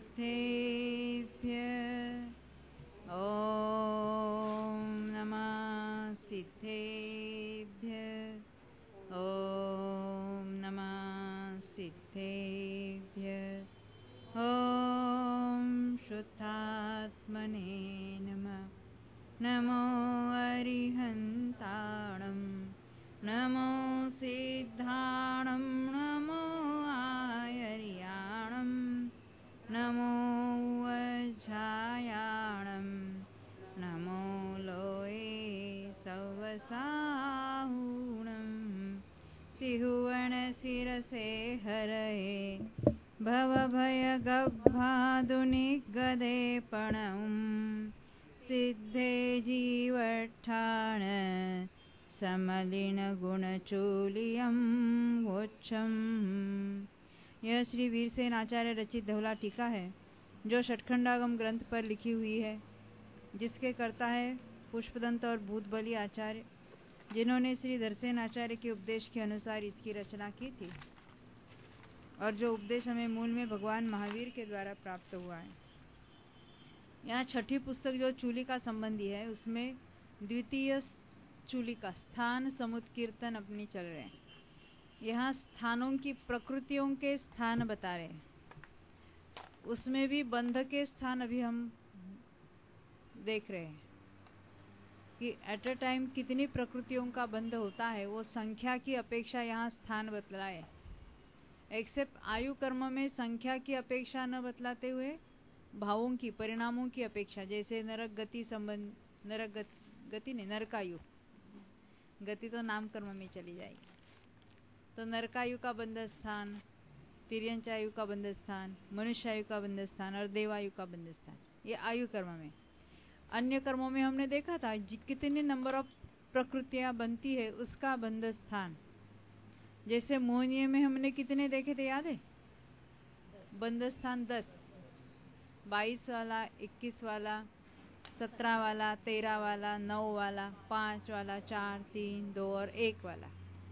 सिद्धेभ्यः ॐ नमः सिद्धेभ्यः ॐ नमः सिद्धेभ्यः ॐ शुद्धात्मने नमः। नमो अरिहन्ताणं नमो सिद्धाणं नमो आयर्याणं नमो वज्रायाणं नमो लोये सवसाहुणं त्रिभुवनशिरसे हरये भवभयगह्वादुनिगदे प्रणम् सिद्धे जीवठाण समलिनगुणचूलियं वोच्छम्। यह श्री वीरसेन आचार्य रचित धौला टीका है जो षटखंडागम ग्रंथ पर लिखी हुई है, जिसके कर्ता है पुष्पदंत और भूतबली आचार्य, जिन्होंने श्री धरसेन आचार्य के उपदेश के अनुसार इसकी रचना की थी और जो उपदेश हमें मूल में भगवान महावीर के द्वारा प्राप्त हुआ है। यहाँ छठी पुस्तक जो चूलिका संबंधी है, उसमें द्वितीय चूलिका स्थान समुत्कीर्तन अपनी चल रहे हैं। यहाँ स्थानों की प्रकृतियों के स्थान बता रहे हैं, उसमें भी बंध के स्थान अभी हम देख रहे हैं कि एट अ टाइम कितनी प्रकृतियों का बंध होता है, वो संख्या की अपेक्षा यहाँ स्थान बतलाए। एक्सेप्ट आयु कर्म में संख्या की अपेक्षा न बतलाते हुए भावों की, परिणामों की अपेक्षा, जैसे नरक गति संबंध, नरक गति नहीं, नरकायु, गति तो नाम कर्म में चली जाएगी। तो नरकायु का बंध स्थान, तिर्यंच आयु का बंध स्थान, मनुष्य आयु का बंध स्थान और देवायु का बंध स्थान, ये आयु कर्म में। अन्य कर्मों में हमने देखा था कितने नंबर ऑफ प्रकृतियां बनती है, उसका बंध स्थान। जैसे मोहनीय में हमने कितने देखे थे, याद है? बंध स्थान 10, 22 वाला, 21 वाला, 17 वाला, 13 वाला, 9 वाला, 5 वाला, 4, 3, 2 और 1 वाला।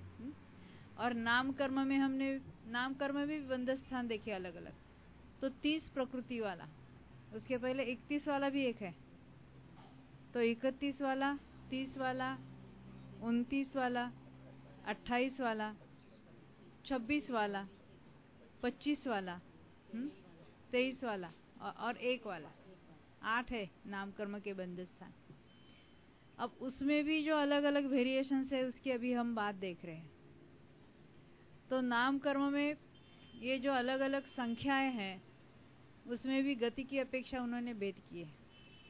और नाम कर्म में हमने नाम कर्म में भी बंध स्थान देखे अलग अलग। तो 30 प्रकृति वाला, उसके पहले 31 वाला भी एक है, तो 31 वाला, 30 वाला, 29 वाला, 28 वाला, 26 वाला, 25 वाला, 23 वाला और 1 वाला, 8 है नाम कर्म के बंध स्थान। अब उसमें भी जो अलग अलग वेरिएशंस है, उसकी अभी हम बात देख रहे हैं। तो नाम कर्म में ये जो अलग अलग संख्याएं हैं, उसमें भी गति की अपेक्षा उन्होंने भेद की है।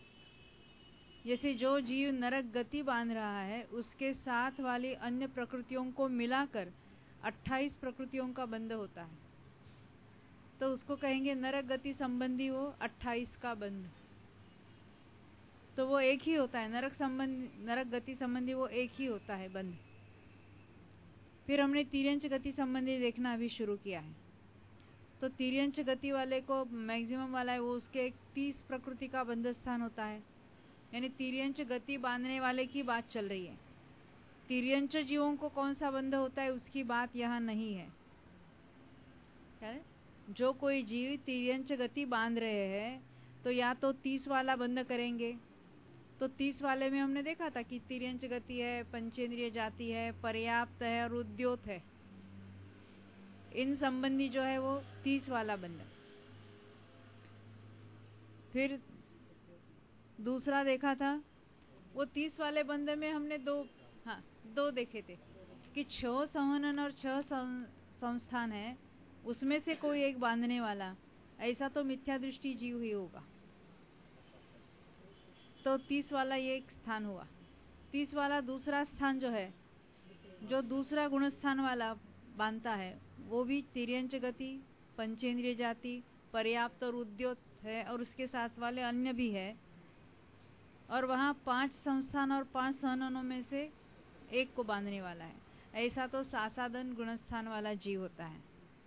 जैसे जो जीव नरक गति बांध रहा है, उसके साथ वाली अन्य प्रकृतियों को मिलाकर 28 प्रकृतियों का बंध होता है, तो उसको कहेंगे नरक गति संबंधी वो 28 का बंध। तो वो एक ही होता है, नरक गति संबंधी वो एक ही होता है बंध। फिर हमने तिर्यंच गति संबंधी देखना अभी शुरू किया है। तो तिर्यंच गति वाले को मैक्सिमम वाला है, वो उसके 30 प्रकृति का बंध स्थान होता है। यानी तिर्यंच गति बांधने वाले की बात चल रही है। तिर्यंच जीवों को कौन सा बंध होता है उसकी बात यहाँ नहीं है। जो कोई जीव तिर्यंच गति बांध रहे हैं, तो या तो 30 वाला बंध करेंगे। तो 30 वाले में हमने देखा था कि तिर्यंच गति है, पंचेंद्रिय जाति है, पर्याप्त है और उद्योत है। इन संबंधी जो है वो 30 वाला बंध। फिर दूसरा देखा था, वो 30 वाले बंध में हमने दो देखे थे कि 6 संहनन और 6 संस्थान है, उसमें से कोई एक बांधने वाला, ऐसा तो मिथ्या दृष्टि जीव ही होगा। तो 30 वाला ये एक स्थान हुआ। 30 वाला दूसरा स्थान जो है, जो दूसरा गुण स्थान वाला बांधता है, वो भी तिर्यंच गति, पंचेंद्रिय जाति, पर्याप्त और उद्योत है, और उसके साथ वाले अन्य भी है। और वहाँ 5 संस्थान और 5 सहननों में से एक को बांधने वाला है। ऐसा तो सासादन गुणस्थान वाला जीव होता है,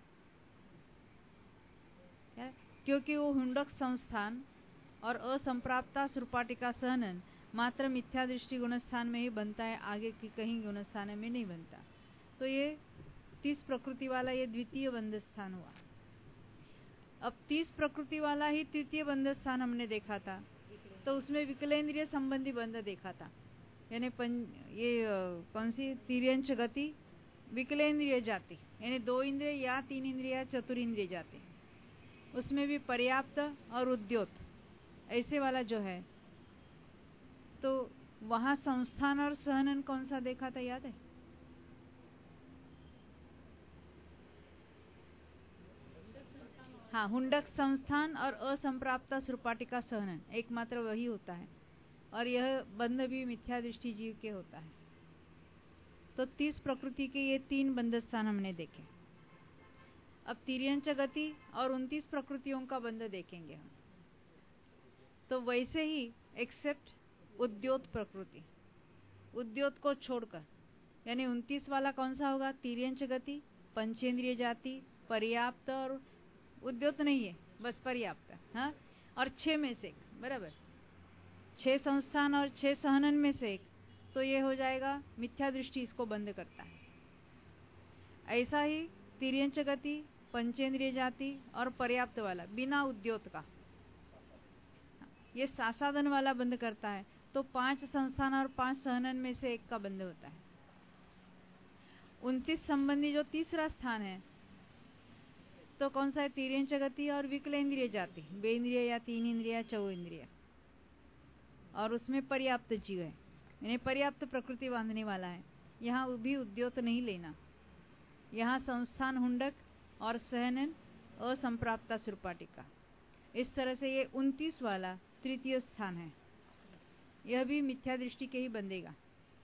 क्योंकि वो हुंडक संस्थान और असंप्राप्ता सुरपाटिका सहनन मात्र मिथ्या दृष्टि गुणस्थान में ही बनता है, आगे की कहीं गुणस्थान में नहीं बनता। तो ये 30 प्रकृति वाला ये द्वितीय बंध स्थान हुआ। अब 30 प्रकृति वाला ही तृतीय बंध स्थान हमने देखा था, तो उसमें विकलेंद्रिय संबंधी बंध देखा था, यानी ये कौन सी तिर्यंच गति, विकलेंद्रिय जाति, यानी 2 इंद्रिय या 3 इंद्रिय या चतुरिंद्रिय जाति, उसमें भी पर्याप्त और उद्योत ऐसे वाला जो है, तो वहां संस्थान और सहनन कौन सा देखा था, याद है? हाँ, हुंडक संस्थान और असंप्राप्ता सुरपाटिका सहनन एकमात्र वही होता है, और यह बंध भी मिथ्या दृष्टि जीव के होता है। तो 30 प्रकृति के ये 3 बंध स्थान हमने देखे। अब तिर्यंच गति और 29 प्रकृतियों का बंध देखेंगे हम। तो वैसे ही एक्सेप्ट उद्योत प्रकृति, उद्योत को छोड़कर, यानी 29 वाला कौन सा होगा? तिर्यंच गति, पंचेंद्रिय जाति, पर्याप्त और उद्योत नहीं है, बस पर्याप्त। हाँ, और 6 में से एक, बराबर 6 संस्थान और 6 सहनन में से एक, तो ये हो जाएगा मिथ्या दृष्टि, इसको बंद करता है। ऐसा ही तिर्यंच गति, पंचेंद्रिय जाति और पर्याप्त वाला बिना उद्योत का, ये सासाधन वाला बंद करता है। तो 5 संस्थान और 5 सहनन में से एक का बंद होता है। 29 संबंधी जो तीसरा स्थान है, तो कौन सा है? तिर्यंच गति और विकलेंद्रिय जाति, 2 इंद्रिय या 3 इंद्रिय या 4 इंद्रिय, और उसमें पर्याप्त जीव है, यानी पर्याप्त प्रकृति बांधने वाला है। यहाँ भी उद्योत नहीं लेना, यहाँ संस्थान हुंडक और सहनन असंप्राप्ता सुरपाटिका। इस तरह से ये 29 वाला तृतीय स्थान है, यह भी मिथ्या दृष्टि के ही बंधेगा।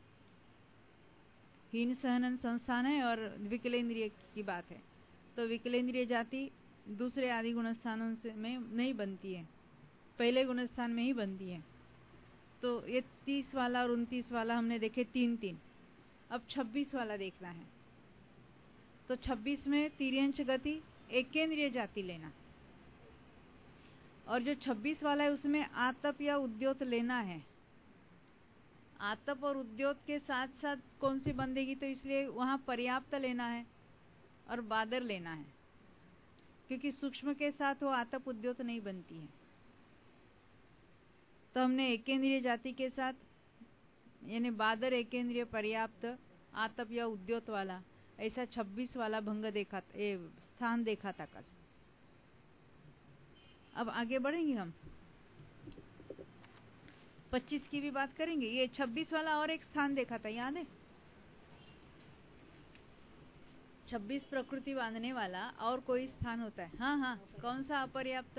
हीन सहनन संस्थान है और विकलेंद्रिय की बात है, तो विकलेंद्रिय जाति दूसरे आदि गुण स्थानों से में नहीं बनती है, पहले गुण स्थान में ही बनती है। तो ये 30 वाला और 29 वाला हमने देखे 3-3। अब 26 वाला देखना है। तो 26 में तिर्यंच गति, एकेंद्रिय जाति लेना, और जो 26 वाला है उसमें आतप या उद्योत लेना है। आतप और उद्योत के साथ साथ कौन सी बंधेगी? तो इसलिए वहां पर्याप्त लेना है और बादर लेना है, क्योंकि सूक्ष्म के साथ वो आतप उद्योत नहीं बनती है। तो हमने एकेंद्रिय जाति के साथ, यानी बादर, एकेंद्रिय, पर्याप्त, आतप या उद्योत वाला, ऐसा 26 वाला भंग देखा, स्थान देखा था कल। अब आगे बढ़ेंगे हम, 25 की भी बात करेंगे। ये 26 वाला और एक स्थान देखा था, याद है? 26 प्रकृति बांधने वाला और कोई स्थान होता है। हाँ हाँ, कौन सा? अपर्याप्त।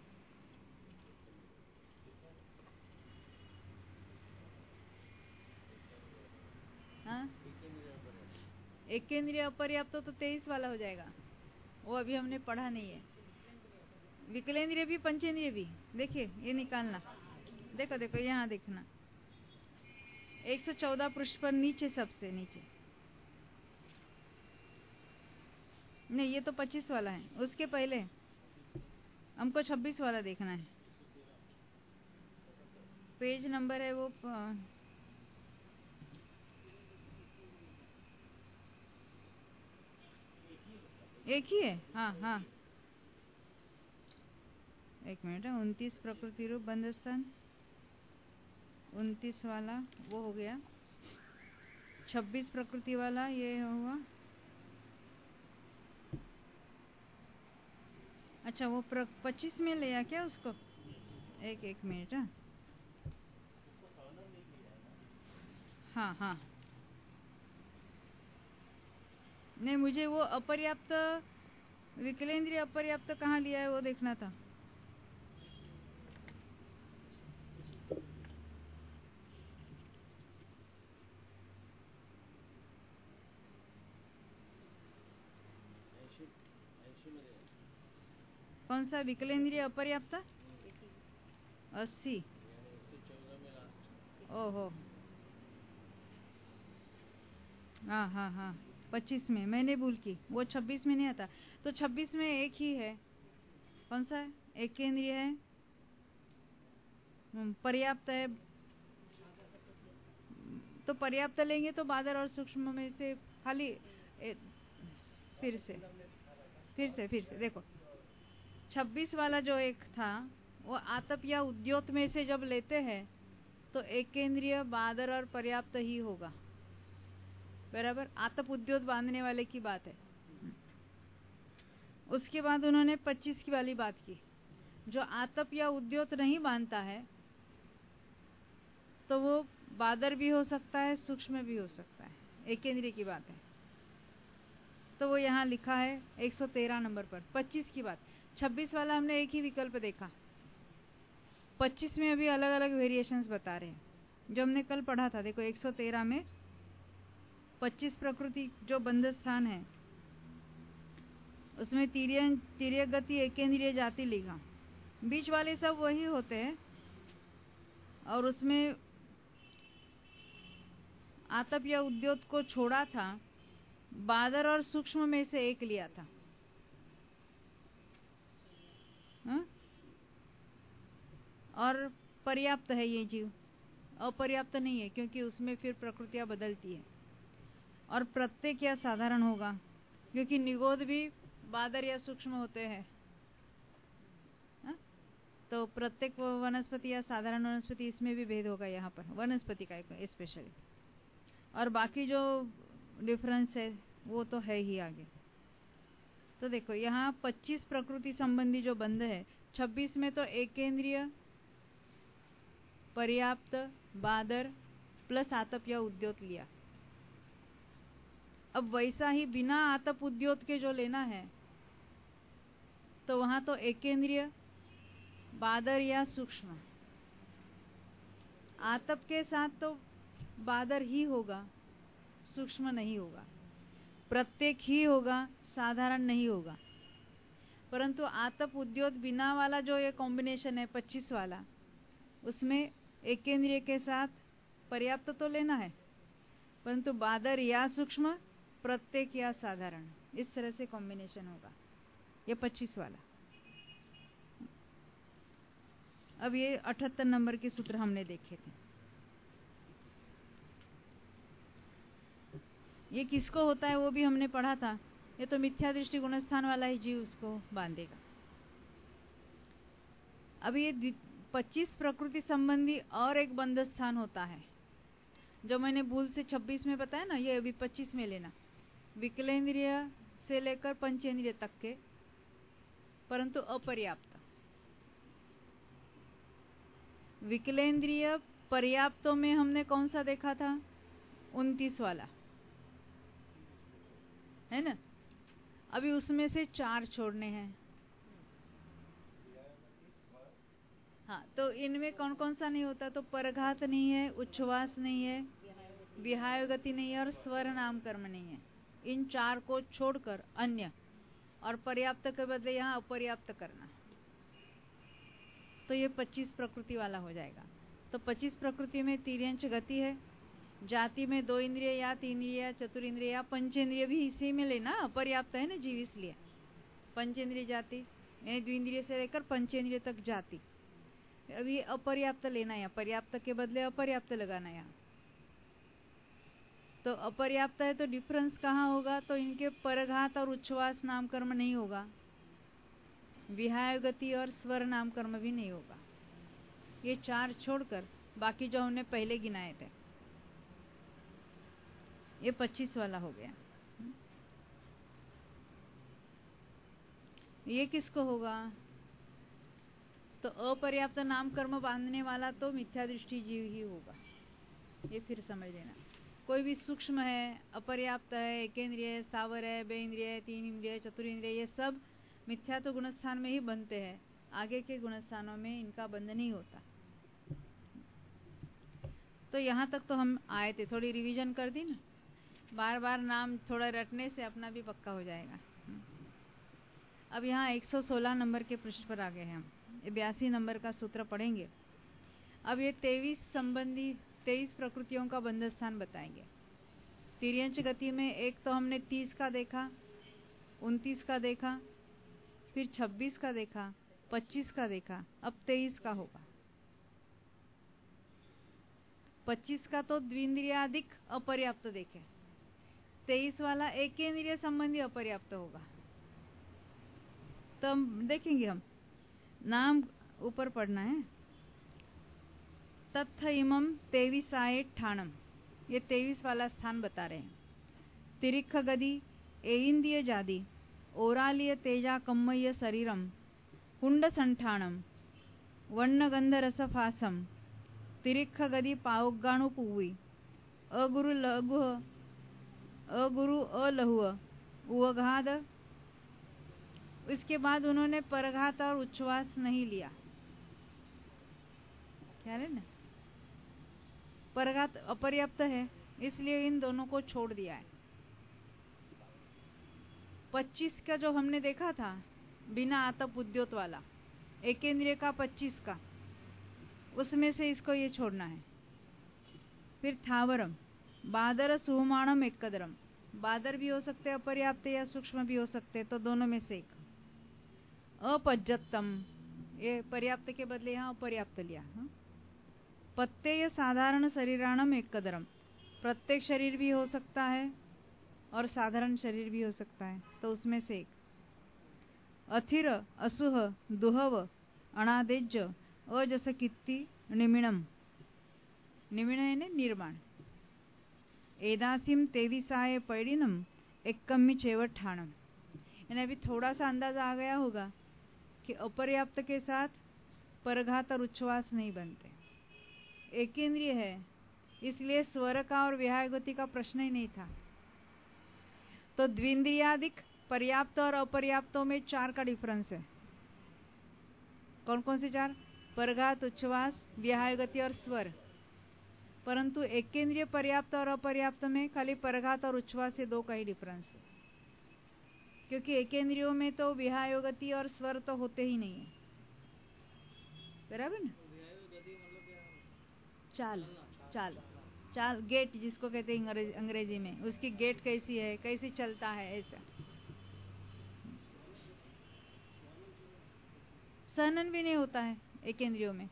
हाँ, एकेंद्रिय अपर्याप्त तो 23 वाला हो जाएगा, वो अभी हमने पढ़ा नहीं है। विकलेंद्रिय भी, पंचेंद्रिय भी, देखिए ये निकालना, देखो देखो यहाँ देखना, 114 पृष्ठ पर नीचे, सबसे नीचे। नहीं, ये तो 25 वाला है, उसके पहले हमको 26 वाला देखना है। पेज नंबर है वो एक ही है। हाँ हाँ, एक मिनट है। 29 प्रकृति रूप बंध स्थान, 29 वाला वो हो गया। 26 प्रकृति वाला ये हुआ। अच्छा, वो 25 में लिया क्या उसको? एक मिनट। हाँ हाँ, नहीं, मुझे वो अपर्याप्त, विकलेंद्रिय अपर्याप्त कहाँ लिया है वो देखना था। कौन सा? विकलेंद्रिय अपर्याप्त 80। ओहो, हाँ हाँ हाँ, 25 में मैंने भूल की, वो 26 में नहीं आता। तो 26 में एक ही है, कौन सा है? एकेंद्रिय है, पर्याप्त है। तो पर्याप्त लेंगे तो बादर और सूक्ष्म में से खाली फिर से देखो, 26 वाला जो एक था वो आतप या उद्योत में से जब लेते हैं तो एकेंद्रिय, बादर और पर्याप्त ही होगा। बराबर, आतप उद्योत बांधने वाले की बात है। उसके बाद उन्होंने 25 की वाली बात की, जो आतप या उद्योत नहीं बांधता है तो वो बादर भी हो सकता है, सूक्ष्म भी हो सकता है, एकेंद्रिय की बात है। तो वो यहाँ लिखा है 113 नंबर पर 25 की बात। 26 वाला हमने एक ही विकल्प देखा, 25 में अभी अलग अलग वेरिएशंस बता रहे हैं जो हमने कल पढ़ा था। देखो 113 में 25 प्रकृति जो बंध स्थान है उसमें तिर्यक गति, एकेंद्रिय, जाति लिखा। बीच वाले सब वही होते हैं और उसमें आतप या उद्योत को छोड़ा था, बादर और सूक्ष्म में से एक लिया था। हा? और पर्याप्त है ये जीव, अपर्याप्त नहीं है क्योंकि उसमें फिर प्रकृतियां बदलती है। और प्रत्येक या साधारण होगा क्योंकि निगोद भी बादर या सूक्ष्म होते हैं। तो प्रत्येक वनस्पति या साधारण वनस्पति, इसमें भी भेद होगा यहाँ पर, वनस्पति का स्पेशली। और बाकी जो डिफरेंस है वो तो है ही आगे। तो देखो यहाँ 25 प्रकृति संबंधी जो बंध है, 26 में तो एकेंद्रिय, पर्याप्त, बादर प्लस आतप या उद्योत लिया। अब वैसा ही बिना आतप उद्योत के जो लेना है तो वहां तो एकेंद्रिय, बादर या सूक्ष्म, आतप के साथ तो बादर ही होगा, सूक्ष्म नहीं होगा, प्रत्येक ही होगा, साधारण नहीं होगा। परंतु आतप उद्योत बिना वाला जो ये कॉम्बिनेशन है 25 वाला, उसमें एकेंद्रिय के साथ पर्याप्त तो लेना है परंतु बादर या सूक्ष्म, प्रत्येक या साधारण, इस तरह से कॉम्बिनेशन होगा ये 25 वाला। अब ये 78 नंबर के सूत्र हमने देखे थे। ये किसको होता है वो भी हमने पढ़ा था। ये तो मिथ्या दृष्टि गुणस्थान वाला ही जीव उसको बांधेगा। अब ये 25 प्रकृति संबंधी और एक बंध स्थान होता है जो मैंने भूल से 26 में बताया ना, ये अभी 25 में लेना। विकलेंद्रिय से लेकर पंचेंद्रिय तक के, परंतु अपर्याप्त। विकलेंद्रिय पर्याप्तों में हमने कौन सा देखा था? 29 वाला, है ना। अभी उसमें से 4 छोड़ने हैं। हाँ, तो इनमें कौन कौन सा नहीं होता? तो परघात नहीं है, उच्छ्वास नहीं है, विहाय गति नहीं है और स्वर नाम कर्म नहीं है। इन 4 को छोड़कर अन्य, और पर्याप्त के बदले यहाँ अपर्याप्त करना, तो ये 25 प्रकृति वाला हो जाएगा। तो 25 प्रकृति में तिर्यंच गति है, जाति में 2 इंद्रिय या 3 इंद्रिय या चतुरिंद्रिय या पंचेंद्रिय भी इसी में लेना, अपर्याप्त है ना जीव, इसलिए पंचेंद्रिय जाति यानी द्विंद्रिय से लेकर पंचेंद्रिय तक जाति। अब ये अपर्याप्त लेना है, पर्याप्त के बदले अपर्याप्त लगाना है। तो अपर्याप्त है तो डिफरेंस कहाँ होगा? तो इनके परघात और उच्छ्वास नाम कर्म नहीं होगा, विहाय गति और स्वर नाम कर्म भी नहीं होगा। ये 4 छोड़कर बाकी जो हमने पहले गिनाए थे, ये 25 वाला हो गया। ये किसको होगा? तो अपर्याप्त नाम कर्म बांधने वाला तो मिथ्या दृष्टि जीव ही होगा। ये फिर समझ लेना, कोई भी सूक्ष्म है, अपर्याप्त है, एकेंद्रिय है, स्थावर है, बेइंद्रिय है, 3 इंद्रिय, चतुरिंद्रिय, ये सब मिथ्या तो गुणस्थान में ही बनते हैं, आगे के गुणस्थानों में इनका बंध नहीं होता। तो यहाँ तक तो हम आए थे, थोड़ी रिवीजन कर दी ना, बार बार नाम थोड़ा रटने से अपना भी पक्का हो जाएगा। अब यहाँ 116 नंबर के पृष्ठ पर आ गए हैं हम, 82 नंबर का सूत्र पढ़ेंगे। अब ये 23 प्रकृतियों का बंध स्थान बताएंगे। तिर्यंच गति में एक तो हमने 30 का देखा, 29 का देखा, फिर 26 का देखा, 25 का देखा, अब 23 का होगा। 25 का तो द्विंद्रियादिक अपर्याप्त देखे, 23 वाला एकेंद्रिय संबंधी अपर्याप्त होगा। तो हम देखेंगे, हम नाम ऊपर पढ़ना है। तत्थ इमम 23 ठाणम, ये 23 वाला स्थान बता रहे हैं। तिरिक्ख गदी एइंद्रिय जादी ओरालिय तेजा कम्मय्य शरीरम कुंड संठाणम वर्ण गंध रसफासम तिरिक्ख गदी पावगाणु पुवी अगुरु लघु अगुरु अलहुआ उवघाद। इसके बाद उन्होंने परघात और उच्छ्वास नहीं लिया। क्या है ना, परघात अपर्याप्त है, इसलिए इन दोनों को छोड़ दिया है। 25 का जो हमने देखा था बिना आतप उद्योत वाला, एकेंद्रिय का 25 का, उसमें से इसको ये छोड़ना है। फिर थावरम बादर सुहमाणम एकदरम, बादर भी हो सकते अपर्याप्त या सूक्ष्म भी हो सकते, तो दोनों में से एक। अपज्जतम, ये पर्याप्त के बदले यहाँ अपर्याप्त लिया। पत्तेय साधारण शरीराणम एकदरम, प्रत्येक शरीर भी हो सकता है और साधारण शरीर भी हो सकता है, तो उसमें से एक। अथिर असुह दुहव अनादेज अजस कित्ति निमिणम, निमिण है निर्माण। एदासिम 23 पैडिनम एक्कम्मी चेवट ठाणम, यानी अभी थोड़ा सा अंदाजा आ गया होगा कि अपर्याप्त के साथ परघात और उच्छ्वास नहीं बनते। एकेंद्रिय है, इसलिए स्वर का और विहाय गति का प्रश्न ही नहीं था। तो द्विंद्रियादिक पर्याप्त और अपर्याप्तों में 4 का डिफरेंस है। कौन कौन से 4? परघात, उच्छ्वास, विहाय गति और स्वर। परंतु एकेंद्रिय पर्याप्त और अपर्याप्त में खाली परघात और उच्छ्वास से 2 का ही डिफरेंस है, क्योंकि एकेंद्रियों में तो विहाय गति और स्वर तो होते ही नहीं है। बराबर ना? चाल, चाल, चाल, गेट जिसको कहते हैं अंग्रेजी में, उसकी गेट कैसी है, कैसे चलता है, ऐसा। सहनन भी नहीं होता है एकेंद्रियों में।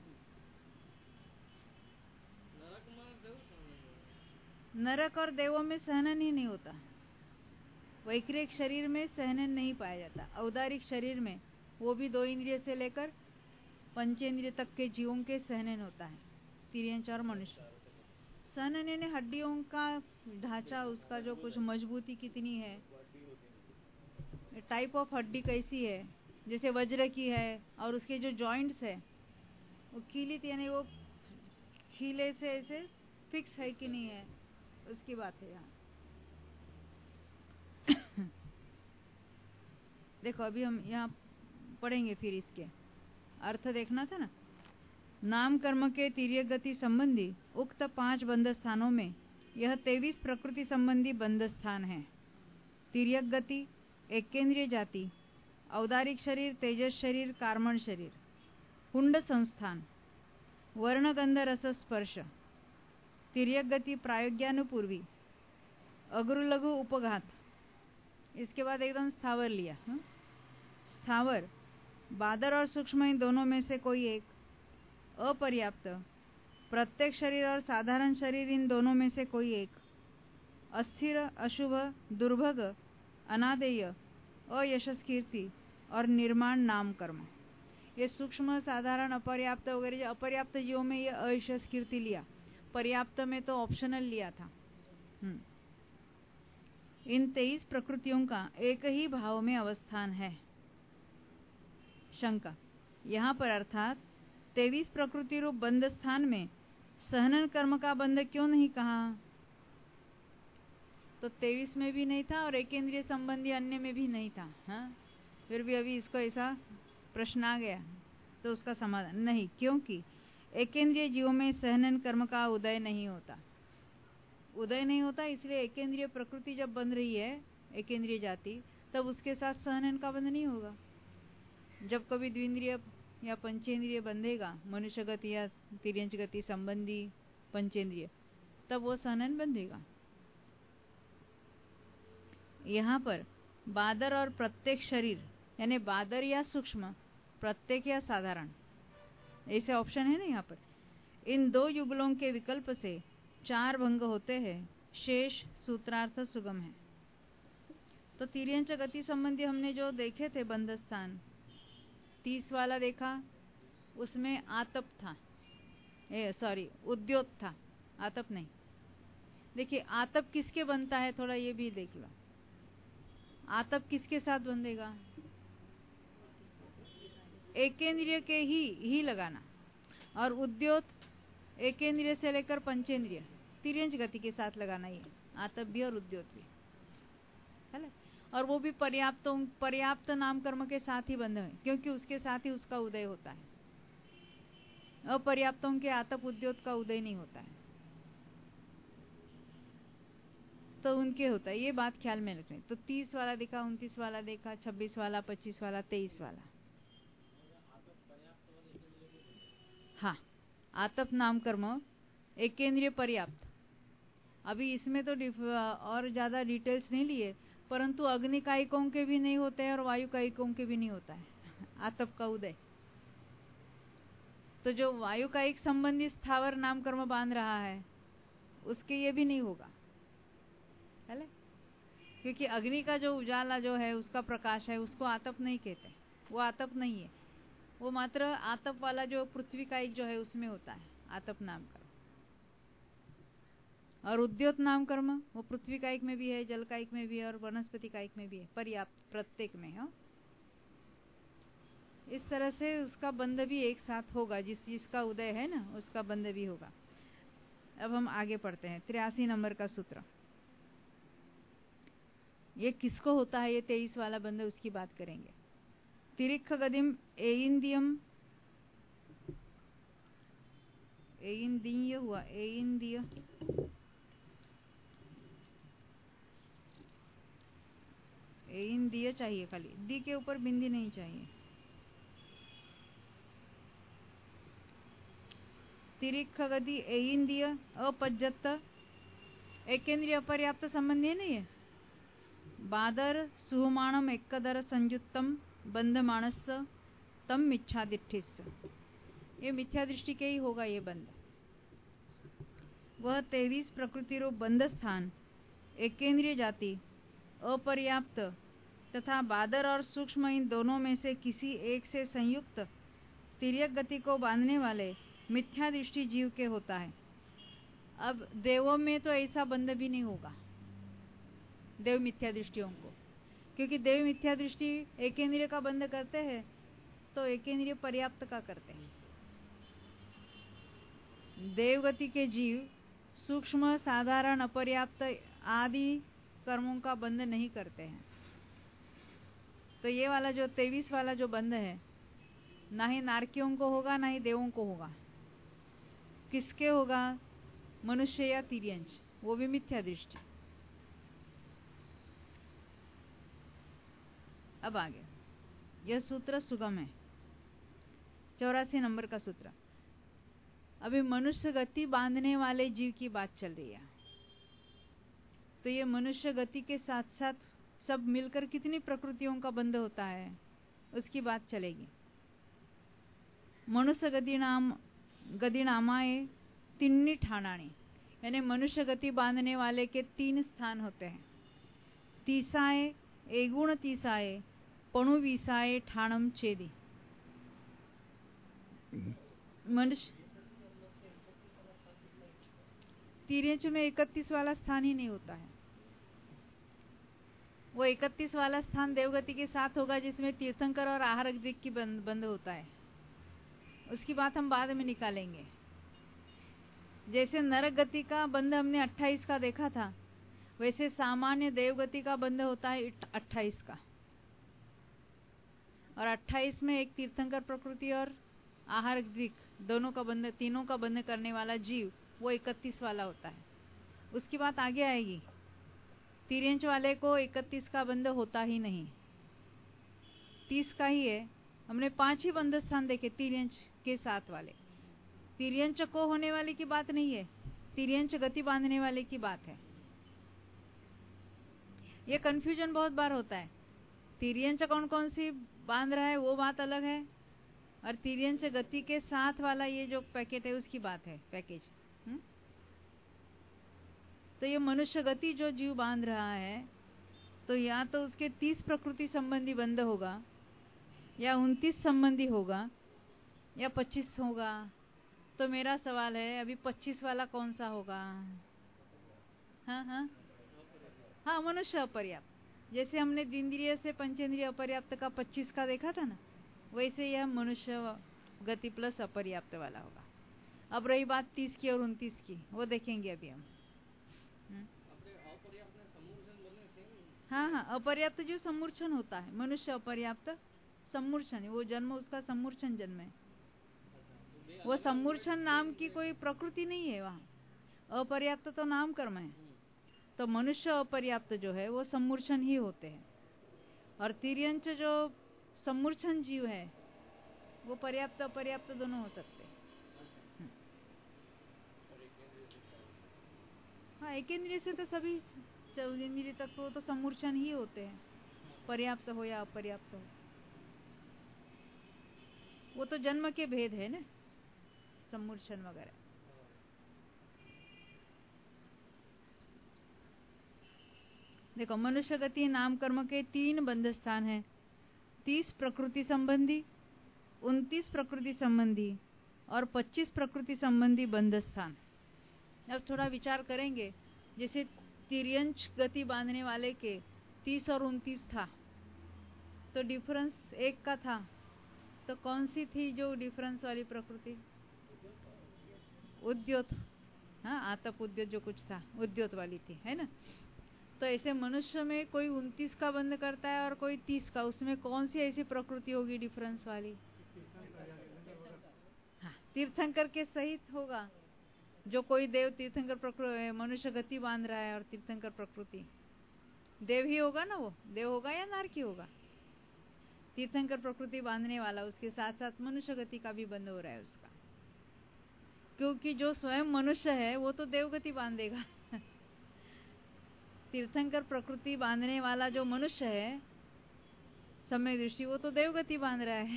नरक और देवों में सहनन ही नहीं होता। वैक्रिक शरीर में सहनन नहीं पाया जाता। औदारिक शरीर में, वो भी 2 इंद्रिय से लेकर पंचेंद्रिय तक के जीवों के सहनन होता है, तिर्यंच और मनुष्य। सहनन यानी हड्डियों का ढांचा, उसका जो कुछ मजबूती कितनी है, टाइप ऑफ हड्डी कैसी है, जैसे वज्र की है, और उसके जो जॉइंट्स है वो कीलित यानी वो खीले से ऐसे फिक्स है कि नहीं है, उसकी बात है यहाँ। देखो अभी हम यहाँ पढ़ेंगे, फिर इसके अर्थ देखना था ना। नाम कर्म के तिर्यक गति संबंधी उक्त 5 बंध स्थानों में यह 23 प्रकृति संबंधी बंध स्थान है। तिर्यक गति, एकेंद्रिय जाति, औदारिक शरीर, तेजस शरीर, कार्मण शरीर, कुंड संस्थान, वर्ण गंध रस स्पर्श, तिर्यक गति प्रायोग्यानुपूर्वी, अग्रु लघु उपघात। इसके बाद एकदम स्थावर लिया। स्थावर बादर और सूक्ष्म इन दोनों में से कोई एक। अपर्याप्त प्रत्येक शरीर और साधारण शरीर इन दोनों में से कोई एक। अस्थिर, अशुभ, दुर्भग, अनादेय, अयशस्कीर्ति और निर्माण नाम कर्म। ये सूक्ष्म, साधारण, अपर्याप्त वगैरह। अपर्याप्त जीवों में ये अयशस्कीर्ति लिया, पर्याप्त में तो ऑप्शनल लिया था। इन 23 प्रकृतियों का एक ही भाव में अवस्थान है। शंका यहाँ पर अर्थात 23 प्रकृति रूप बंध स्थान में सहनन कर्म का बंध क्यों नहीं कहा? तो 23 में भी नहीं था और एकेंद्रिय संबंधी अन्य में भी नहीं था। हाँ, फिर भी अभी इसको ऐसा प्रश्न आ गया, तो उसका समाधान नहीं, क्योंकि एकेंद्रिय जीवों में सहनन कर्म का उदय नहीं होता। उदय नहीं होता, इसलिए एकेंद्रिय प्रकृति जब बन रही है, एकेंद्रिय जाति, तब उसके साथ सहनन का बंध नहीं होगा। जब कभी द्विंद्रिय या पंचेंद्रिय बंधेगा, मनुष्य गति या तिर्यंच गति संबंधी पंचेंद्रिय, तब वो सहनन बंधेगा। यहाँ पर बादर और प्रत्येक शरीर, यानी बादर या सूक्ष्म, प्रत्येक या साधारण, ऐसे ऑप्शन है ना यहाँ पर। इन 2 युगलों के विकल्प से 4 भंग होते हैं, शेष सूत्रार्थ सुगम है। तो तिर्यंच गति संबंधी हमने जो देखे थे बंध स्थान, 30 वाला देखा, उसमें आतप था, सॉरी उद्योत था, आतप नहीं। देखिए आतप किसके बनता है, थोड़ा ये भी देख लो। आतप किसके साथ बंधेगा? एकेंद्रिय के ही लगाना, और उद्योत एकेंद्रिय से लेकर पंचेंद्रिय तिर्यंच गति के साथ लगाना, ये आतप भी और उद्योत भी है ना। और वो भी पर्याप्त नाम कर्म के साथ ही बंधे हैं, क्योंकि उसके साथ ही उसका उदय होता है। अपर्याप्तों के आतप उद्योत का उदय नहीं होता है, तो उनके होता है। ये बात ख्याल में रखनी। तो 30 वाला देखा, 29 वाला देखा, 26 वाला, 25 वाला, 23 वाला। हाँ, आतप नाम कर्म एकेंद्रिय पर्याप्त। अभी इसमें तो और ज्यादा डिटेल्स नहीं लिए, परंतु अग्निकायिकों के भी नहीं होते हैं और वायुकायिकों के भी नहीं होता है आतप का उदय। तो जो वायुकायिक संबंधी स्थावर नाम कर्म बांध रहा है उसके ये भी नहीं होगा, है ना। क्योंकि अग्नि का जो उजाला जो है, उसका प्रकाश है, उसको आतप नहीं कहते, वो आतप नहीं है। वो मात्र आतप वाला जो पृथ्वी कायिक जो है उसमें होता है आतप नाम कर्म। और उद्योत नाम कर्म वो पृथ्वी कायिक में भी है, जल कायिक में भी है और वनस्पति कायिक में भी है, पर्याप्त प्रत्येक में है। इस तरह से उसका बंध भी एक साथ होगा, जिसका उदय है ना उसका बंध भी होगा। अब हम आगे पढ़ते हैं 83 नंबर का सूत्र। ये किसको होता है, ये 23 वाला बंध, उसकी बात करेंगे। तिरिक्ष गदिम एइंदियम, एइंदीय हुआ, एइंदीय, एइंदीय चाहिए, खाली दी के ऊपर बिंदी नहीं चाहिए। तिरिक्ष गति एइंदीय अपज्जत, एकेंद्रिय अपर्याप्त संबंधी नहीं है। बादर सुहमाणम एकदर संयुक्तम बंधमाणस तम मिथ्यादिष्टिस, ये मिथ्या दृष्टि के ही होगा ये बंध। वह 23 प्रकृति रूप बंध स्थान एकेंद्रिय जाति, अपर्याप्त तथा बादर और सूक्ष्म, इन दोनों में से किसी एक से संयुक्त तिर्यक गति को बांधने वाले मिथ्या दृष्टि जीव के होता है। अब देवों में तो ऐसा बंध भी नहीं होगा, देव मिथ्या दृष्टियों को, क्योंकि देव मिथ्या दृष्टि एकेंद्रिय का बंध करते हैं तो एकेंद्रिय पर्याप्त का करते हैं। देवगति के जीव सूक्ष्म, साधारण, अपर्याप्त आदि कर्मों का बंध नहीं करते हैं। तो ये वाला जो 23 वाला जो बंध है, ना ही नारकियों को होगा ना ही देवों को होगा। किसके होगा? मनुष्य या तिर्यंच, वो भी मिथ्या दृष्टि। अब आगे, यह सूत्र सुगम है, 84 नंबर का सूत्र। अभी मनुष्य गति बांधने वाले जीव की बात चल रही है। तो ये मनुष्य गति के साथ साथ सब मिलकर कितनी प्रकृतियों का बंध होता है उसकी बात चलेगी। मनुष्य गति नामाए तिन्नी ठाणाणी, यानी मनुष्य गति बांधने वाले के 3 स्थान होते हैं। तीसाए, एगुण तीसाए, पणु विसाए, ठाणम छेदी। मनुष्य तिर्यंच में 31 वाला स्थान ही नहीं होता है। वो 31 वाला स्थान देवगति के साथ होगा, जिसमें तीर्थंकर और आहारक दिक की बंध होता है। उसकी बात हम बाद में निकालेंगे। जैसे नरक गति का बंध हमने 28 का देखा था, वैसे सामान्य देवगति का बंध होता है 28 का। और 28 में एक तीर्थंकर प्रकृति और आहारक दिक दोनों का बंध, तीनों का बंध करने वाला जीव, वो 31 वाला होता है। उसकी बात आगे आएगी। तिर्यंच वाले को 31 का बंध होता ही नहीं, 30 का ही है। हमने 5 ही बंध स्थान देखे तिर्यंच के साथ वाले। तिर्यंच को होने वाले की बात नहीं है, तिर्यंच गति बांधने वाले की बात है। ये कंफ्यूजन बहुत बार होता है। तिर्यंच कौन कौन सी बांध रहा है वो बात अलग है, और तिर्यंच गति के साथ वाला ये जो पैकेट है उसकी बात है, पैकेज। तो ये मनुष्य गति जो जीव बांध रहा है, तो या तो उसके 30 प्रकृति संबंधी बंध होगा, या 29 संबंधी होगा या 25 होगा? तो मेरा सवाल है अभी 25 वाला कौन सा होगा? हाँ हाँ हाँ, मनुष्य अपर्याप्त। जैसे हमने इंद्रिय से पंचेंद्रिय अपर्याप्त का 25 का देखा था ना, वैसे यह मनुष्य गति प्लस अपर्याप्त वाला होगा। अब रही बात 30 की और 29 की, वो देखेंगे अभी हम। हाँ हाँ, अपर्याप्त जो सम्मूर्छन होता है, मनुष्य अपर्याप्त सम्मूर्छन, वो जन्म उसका सम्मूर्छन जन्म है। वो सम्मूर्छन नाम की कोई प्रकृति नहीं है वहाँ, अपर्याप्त तो नाम कर्म है। तो मनुष्य अपर्याप्त जो है वो सम्मूर्छन ही होते हैं, और तिर्यंच जो सम्मूर्छन जीव है वो पर्याप्त अपर्याप्त दोनों हो सकते हैं। हाँ, एक इंद्रिय से तो सभी 14 इंद्रिय तक तो सम्मूर्छन ही होते हैं, पर्याप्त हो या अपर्याप्त हो। वो तो जन्म के भेद है ना, सम्मूर्छन वगैरह। देखो, मनुष्य गति नाम कर्म के 3 बंध स्थान हैं, 30 प्रकृति संबंधी, 29 प्रकृति संबंधी और 25 प्रकृति संबंधी बंध स्थान। अब थोड़ा विचार करेंगे, जैसे तिर्यंच गति बांधने वाले के 30 और 29 था, तो डिफरेंस एक का था, तो कौन सी थी जो डिफरेंस वाली प्रकृति? उद्योत। हाँ, आतप उद्योत जो कुछ था, उद्योत वाली थी, है ना। तो ऐसे मनुष्य में कोई 29 का बंध करता है और कोई 30 का, उसमें कौन सी ऐसी प्रकृति होगी डिफरेंस वाली? हाँ, तीर्थंकर के सहित होगा। जो कोई देव तीर्थंकर प्रकृति, मनुष्य गति बांध रहा है और तीर्थंकर प्रकृति, देव ही होगा ना, वो देव होगा या नारकी होगा? तीर्थंकर प्रकृति बांधने वाला, उसके साथ साथ मनुष्य गति का भी बंध हो रहा है उसका, क्योंकि जो स्वयं मनुष्य है वो तो देवगति बांधेगा। तीर्थंकर प्रकृति बांधने वाला जो मनुष्य है समय दृष्टि, वो तो देवगति बांध रहा है।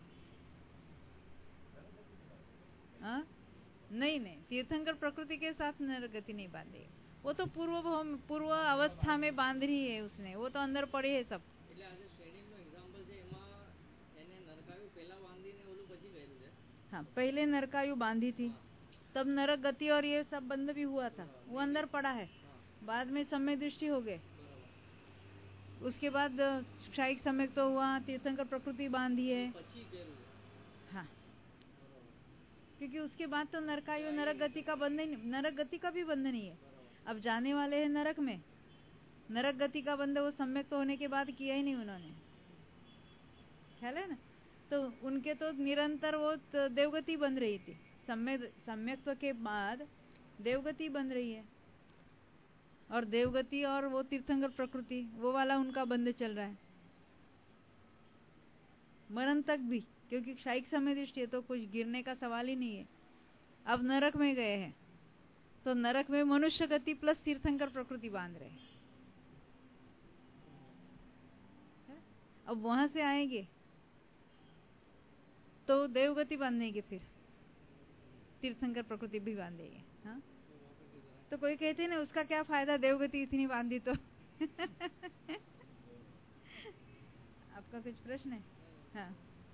नहीं नहीं, तीर्थंकर प्रकृति के साथ नरगति नहीं बांधेगा, वो तो पूर्व अवस्था में बांध रही है उसने, वो तो अंदर पड़े है सब। हाँ, पहले नरकायु बांधी थी, तब नरक गति और ये सब बंद भी हुआ था, वो अंदर पड़ा है। बाद में समय दृष्टि हो गए, उसके बाद क्षायिक समय तो हुआ, तीर्थंकर प्रकृति बांधी है। हाँ, क्योंकि उसके बाद तो नरकायु नरक गति का बंध नहीं, नरक गति का भी बंध नहीं है। अब जाने वाले हैं नरक में, नरक गति का बंध वो सम्यक तो होने के बाद किया ही नहीं उन्होंने, ख्याल है ना। तो उनके तो निरंतर वो देवगति बन रही थी, सम्यक्त्व के बाद देवगति बन रही है, और देवगति और वो तीर्थंकर प्रकृति, वो वाला उनका बंध चल रहा है मरण तक भी, क्योंकि क्षायिक समय दृष्टि है तो कुछ गिरने का सवाल ही नहीं है। अब नरक में गए हैं, तो नरक में मनुष्य गति प्लस तीर्थंकर प्रकृति बांध रहे हैं। अब वहां से आएंगे तो देवगति बांधेंगे, फिर तीर्थंकर प्रकृति भी बांधेंगे। हाँ, तो कोई कहते हैं ना, उसका क्या फायदा देवगति इतनी बांधी तो। आपका कुछ प्रश्न है? हाँ,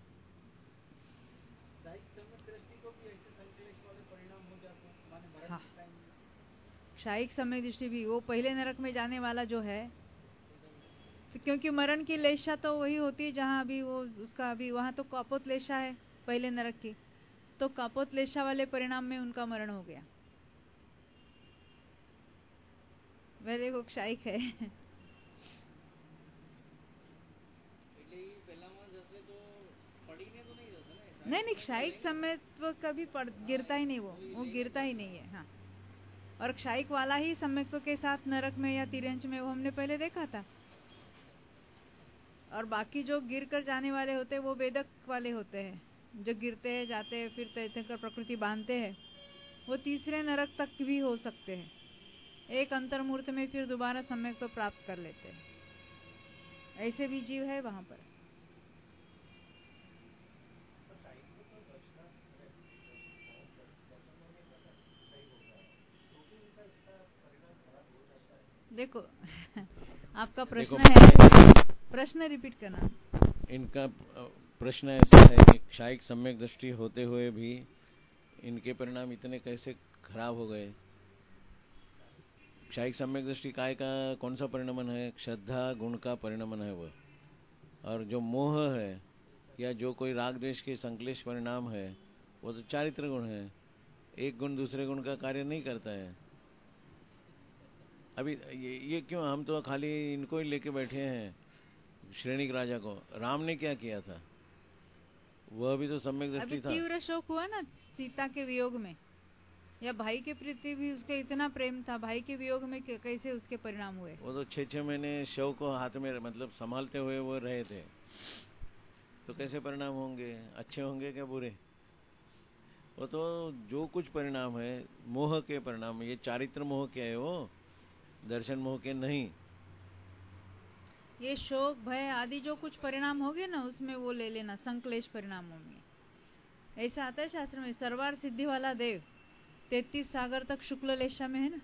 हाँ, क्षायिक समय दृष्टि भी, वो पहले नरक में जाने वाला जो है, तो क्योंकि मरण की लेशा तो वही होती है जहाँ अभी वो उसका, अभी वहां तो कापोत लेशा है पहले नरक की, तो कापोत लेशा वाले परिणाम में उनका मरण हो गया। वह देखो क्षायिक है। नहीं, क्षायिक समय तो कभी गिरता ही नहीं, वो गिरता ही नहीं है। हाँ, और क्षायिक वाला ही सम्यक्त्व के साथ नरक में या तिर्यंच में, वो हमने पहले देखा था। और बाकी जो गिर कर जाने वाले होते हैं वो वेदक वाले होते हैं, जो गिरते हैं जाते हैं फिर तीर्थंकर प्रकृति बांधते हैं, वो तीसरे नरक तक भी हो सकते हैं, एक अंतर्मूर्त में फिर दोबारा सम्यक्त्व प्राप्त कर लेते हैं। ऐसे भी जीव है वहां पर। देखो आपका प्रश्न है, प्रश्न रिपीट करना। इनका प्रश्न ऐसा है कि क्षायिक सम्यक दृष्टि होते हुए भी इनके परिणाम इतने कैसे खराब हो गए। क्षायिक सम्यक दृष्टि काय का कौन सा परिणमन है? श्रद्धा गुण का परिणमन है वो। और जो मोह है या जो कोई राग द्वेष के संक्लेश परिणाम है वो तो चारित्र गुण है। एक गुण दूसरे गुण का कार्य नहीं करता है। अभी ये क्यों, हम तो खाली इनको ही लेके बैठे हैं, श्रेणिक राजा को। राम ने क्या किया था? वह भी तो सम्यक दृष्टि था। तीव्र शोक हुआ ना सीता के वियोग में, या भाई के प्रति भी उसका इतना प्रेम था, भाई के वियोग में कैसे उसके परिणाम हुए। वो तो 6-6 महीने शव को हाथ में मतलब संभालते हुए वो रहे थे, तो कैसे परिणाम होंगे? अच्छे होंगे क्या बुरे? वो तो जो कुछ परिणाम है मोह के परिणाम। ये चारित्र मोह क्या है? वो दर्शन मोह के नहीं। ये शोक भय आदि जो कुछ परिणाम होंगे ना उसमें वो ले लेना, संक्लेश परिणामों में। ऐसा आता है शास्त्र में, सर्वार सिद्धि वाला देव 33 सागर तक शुक्ल लेशा में है ना।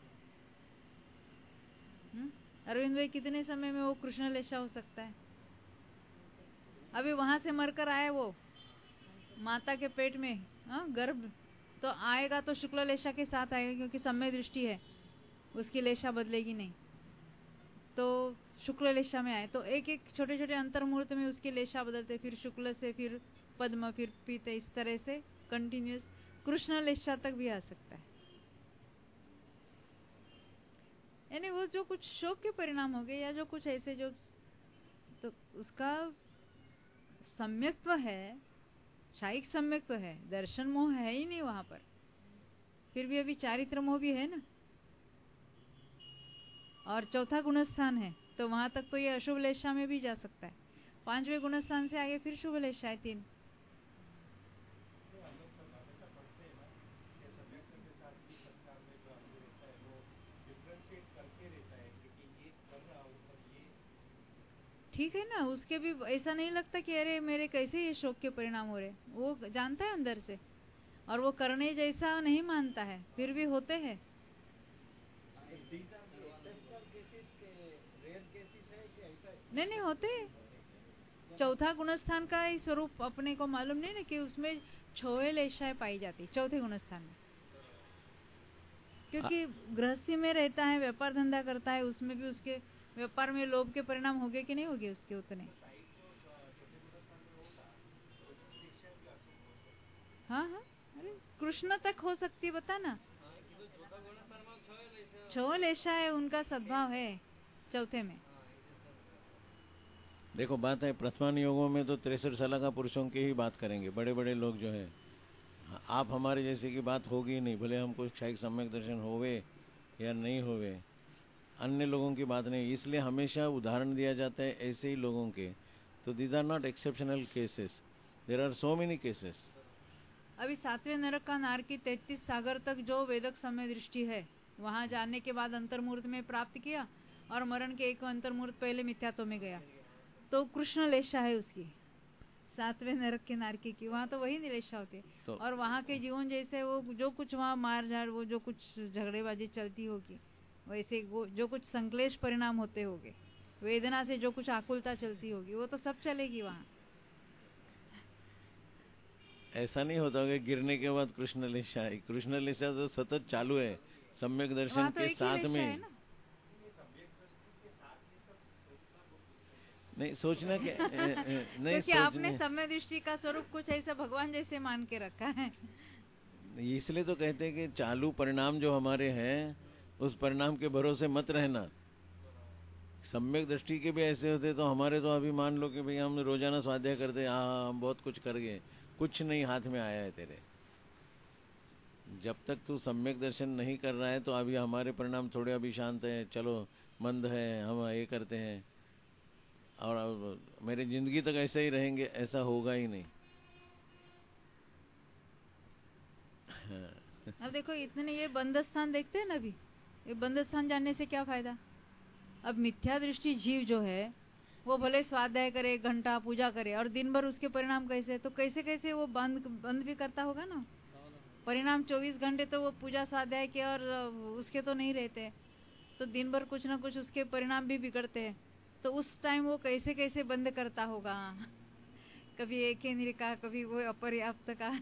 अरविंद भाई कितने समय में वो कृष्ण लेशा हो सकता है? अभी वहां से मरकर आए वो माता के पेट में, गर्भ, तो आएगा तो शुक्ल लेशा के साथ आएगा, क्योंकि सम्यक दृष्टि है, उसकी लेशा बदलेगी नहीं। तो शुक्ल लेशा में आए तो एक एक छोटे छोटे अंतर मुहूर्त में उसकी लेशा बदलते, फिर शुक्ल से फिर पद्म फिर पीत, इस तरह से कंटिन्यूस कृष्ण लेशा तक भी आ सकता है। यानी वो जो कुछ शोक के परिणाम हो गए या जो कुछ ऐसे जो, तो उसका सम्यक्त्व है, क्षायिक सम्यक्त्व है, दर्शन मोह है ही नहीं वहां पर। फिर भी अभी चारित्र मोह भी है ना, और चौथा गुणस्थान है, तो वहां तक तो ये अशुभ लेशा में भी जा सकता है। 5वें गुणस्थान से आगे फिर शुभ लेशा है 3। ठीक है ना, उसके भी ऐसा नहीं लगता कि अरे मेरे कैसे ये शोक के परिणाम हो रहे। वो जानता है अंदर से, और वो करने जैसा नहीं मानता है, फिर भी होते हैं। नहीं नहीं होते। चौथा गुणस्थान का ही स्वरूप अपने को मालूम नहीं ना, कि उसमें 6 लेशाएं पाई जाती चौथे गुणस्थान में। क्योंकि गृहस्थी में रहता है, व्यापार धंधा करता है, उसमें भी उसके व्यापार में लोभ के परिणाम होंगे कि नहीं होंगे उसके उतने। हाँ हाँ, अरे कृष्ण तक हो सकती, बता ना। 6 लेशा है, उनका सद्भाव है चौथे में। देखो बात है, प्रथमान योगों में तो 63 साल का पुरुषों की ही बात करेंगे, बड़े बड़े लोग जो है। आप हमारे जैसे की बात होगी ही नहीं, भले हमको क्षायिक सम्यक दर्शन होवे या नहीं होवे, अन्य लोगों की बात नहीं। इसलिए हमेशा उदाहरण दिया जाता है ऐसे ही लोगों के। तो these are not exceptional cases, there are so many cases. अभी 7वें नरक का नार की 33 सागर तक जो वेदक समय दृष्टि है, वहां जाने के बाद अंतर्मुहूर्त में प्राप्त किया, और मरण के एक अंतर्मुहूर्त पहले मिथ्यात्व में गया, तो कृष्ण लेशा है उसकी 7वें नरक के नारकी की। वहां तो वही निलेशा होती है। तो और वहां के जीवन जैसे वो जो कुछ वहां मार झाड़, वो जो कुछ झगड़ेबाजी चलती होगी, वैसे वो जो कुछ संक्लेश परिणाम होते होंगे, वेदना से जो कुछ आकुलता चलती होगी, वो तो सब चलेगी वहां। ऐसा नहीं होता कि गिरने के बाद कृष्ण लेशा है। कृष्ण लेशा तो सतत चालू है सम्यक दर्शन के साथ में। नहीं सोचना के नहीं, क्योंकि आपने सम्यक दृष्टि का स्वरूप कुछ ऐसा भगवान जैसे मान के रखा है। इसलिए तो कहते हैं कि चालू परिणाम जो हमारे हैं, उस परिणाम के भरोसे मत रहना। सम्यक दृष्टि के भी ऐसे होते तो हमारे तो अभी मान लो कि भाई हम रोजाना स्वाध्याय करते, हाँ हम बहुत कुछ कर गए, कुछ नहीं हाथ में आया है तेरे। जब तक तू सम्यक दर्शन नहीं कर रहा है तो अभी हमारे परिणाम थोड़े अभी शांत है, चलो मंद है, हम ये करते हैं, और मेरी जिंदगी तक ऐसे ही रहेंगे, ऐसा होगा ही नहीं। अब देखो इतने ये बंद स्थान देखते हैं ना, अभी ये बंद स्थान जानने से क्या फायदा। अब मिथ्या दृष्टि जीव जो है वो भले स्वाध्याय करे, 1 घंटा पूजा करे, और दिन भर उसके परिणाम कैसे, तो कैसे कैसे वो बंद भी करता होगा ना। परिणाम 24 घंटे तो वो पूजा स्वाध्याय के और उसके तो नहीं रहते, तो दिन भर कुछ ना कुछ उसके परिणाम भी बिगड़ते हैं। तो उस टाइम वो कैसे कैसे बंद करता होगा, कभी एक केंद्रीय कहा, कभी वो अपर्याप्त कहा।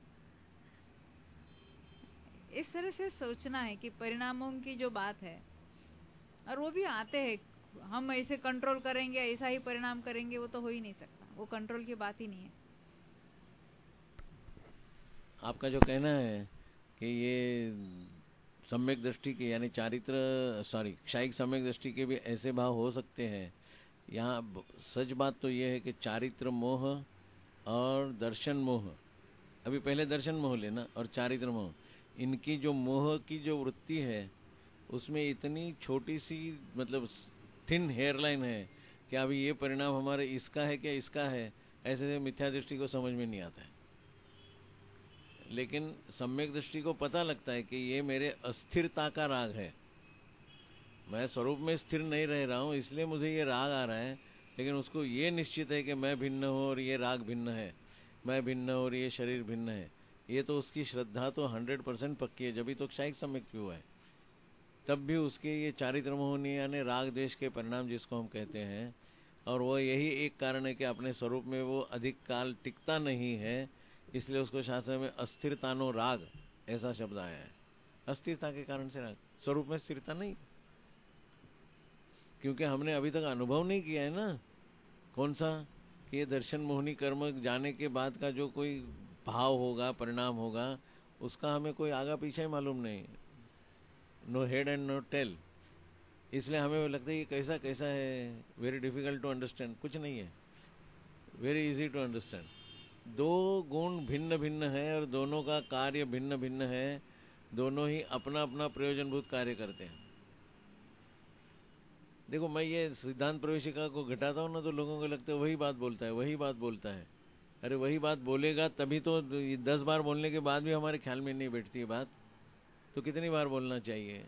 इस तरह से सोचना है कि परिणामों की जो बात है, और वो भी आते हैं, हम ऐसे कंट्रोल करेंगे, ऐसा ही परिणाम करेंगे, वो तो हो ही नहीं सकता, वो कंट्रोल की बात ही नहीं है। आपका जो कहना है कि ये सम्यक दृष्टि के यानी क्षायिक सम्यक दृष्टि के भी ऐसे भाव हो सकते हैं, यहाँ सच बात तो ये है कि चारित्र मोह और दर्शन मोह, अभी पहले दर्शन मोह लेना और चारित्र मोह, इनकी जो मोह की जो वृत्ति है उसमें इतनी छोटी सी मतलब थिन हेयरलाइन है कि अभी ये परिणाम हमारे इसका है क्या इसका है, ऐसे मिथ्या दृष्टि को समझ में नहीं आता है। लेकिन सम्यक दृष्टि को पता लगता है कि ये मेरे अस्थिरता का राग है, मैं स्वरूप में स्थिर नहीं रह रहा हूँ इसलिए मुझे ये राग आ रहा है, लेकिन उसको ये निश्चित है कि मैं भिन्न हूँ और ये राग भिन्न है, मैं भिन्न हूँ और ये शरीर भिन्न है। ये तो उसकी श्रद्धा तो 100% पक्की है, जब तो क्षायिक सम्यक हुआ है। तब भी उसके ये चारित्र मोहनी यानी राग देश के परिणाम जिसको हम कहते हैं, और वो यही एक कारण है कि अपने स्वरूप में वो अधिक काल टिकता नहीं है, इसलिए उसको शास्त्र में अस्थिरतानो राग ऐसा शब्द आया है। अस्थिरता के कारण से राग, स्वरूप में स्थिरता नहीं, क्योंकि हमने अभी तक अनुभव नहीं किया है ना कौन सा, कि ये दर्शन मोहनी कर्म जाने के बाद का जो कोई भाव होगा, परिणाम होगा, उसका हमें कोई आगा पीछा ही मालूम नहीं, no head and no tail. इसलिए हमें लगता है ये कैसा कैसा है, वेरी डिफिकल्ट टू अंडरस्टैंड। कुछ नहीं है, वेरी इजी टू अंडरस्टैंड। दो गुण भिन्न भिन्न है और दोनों का कार्य भिन्न भिन्न है, दोनों ही अपना अपना प्रयोजनभूत कार्य करते हैं। देखो, मैं ये सिद्धांत प्रवेशिका को घटाता हूँ ना, तो लोगों को लगता है वही बात बोलता है, वही बात बोलता है। अरे वही बात बोलेगा तभी तो 10 बार बोलने के बाद भी हमारे ख्याल में नहीं बैठती है बात, तो कितनी बार बोलना चाहिए?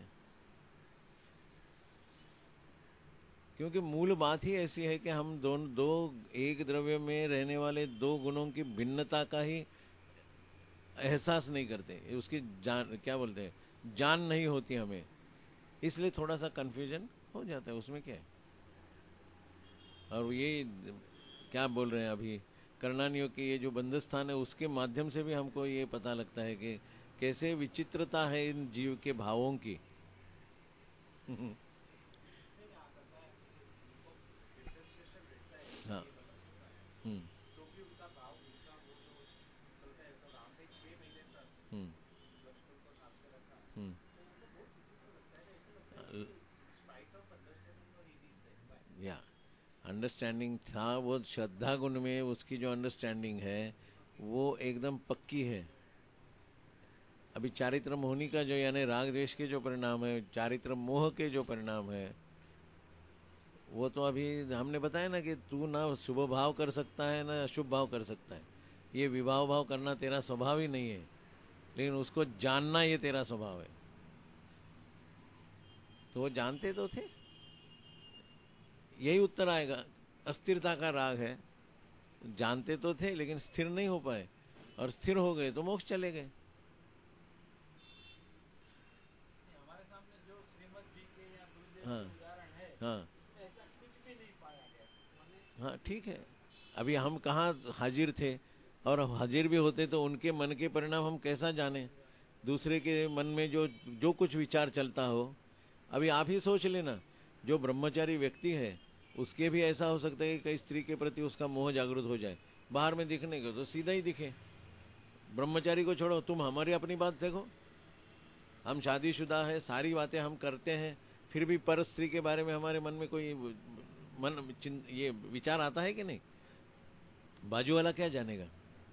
क्योंकि मूल बात ही ऐसी है कि हम दो एक द्रव्य में रहने वाले दो गुणों की भिन्नता का ही एहसास नहीं करते, उसकी जान क्या बोलते हैं, जान नहीं होती हमें, इसलिए थोड़ा सा कंफ्यूजन हो जाता है, उसमें क्या है। और ये क्या बोल रहे हैं अभी कर्णानियों के ये जो बंध स्थान है, उसके माध्यम से भी हमको ये पता लगता है कि कैसे विचित्रता है इन जीव के भावों की। हाँ। हम्म। हम्म। हम्म। या अंडरस्टैंडिंग था, वो श्रद्धा गुण में उसकी जो अंडरस्टैंडिंग है वो एकदम पक्की है। अभी चारित्र मोहनी का जो यानी राग द्वेष के जो परिणाम है, चारित्र मोह के जो परिणाम है, वो तो अभी हमने बताया ना कि तू ना शुभ भाव कर सकता है ना अशुभ भाव कर सकता है, ये विभाव भाव करना तेरा स्वभाव ही नहीं है, लेकिन उसको जानना ये तेरा स्वभाव है। तो वो जानते तो थे, यही उत्तर आएगा, अस्थिरता का राग है, जानते तो थे लेकिन स्थिर नहीं हो पाए, और स्थिर हो गए तो मोक्ष चले गए। हाँ हाँ हाँ, ठीक है। अभी हम कहाँ हाजिर थे, और हाजिर भी होते तो उनके मन के परिणाम हम कैसा जाने, दूसरे के मन में जो जो कुछ विचार चलता हो। अभी आप ही सोच लेना, जो ब्रह्मचारी व्यक्ति है उसके भी ऐसा हो सकता है कि कई स्त्री के प्रति उसका मोह जागृत हो जाए, बाहर में दिखने को तो सीधा ही दिखे। ब्रह्मचारी को छोड़ो, तुम हमारी अपनी बात देखो, हम शादीशुदा है, सारी बातें हम करते हैं, फिर भी पर स्त्री के बारे में हमारे मन में कोई ये विचार आता है कि नहीं? बाजू वाला क्या जानेगा?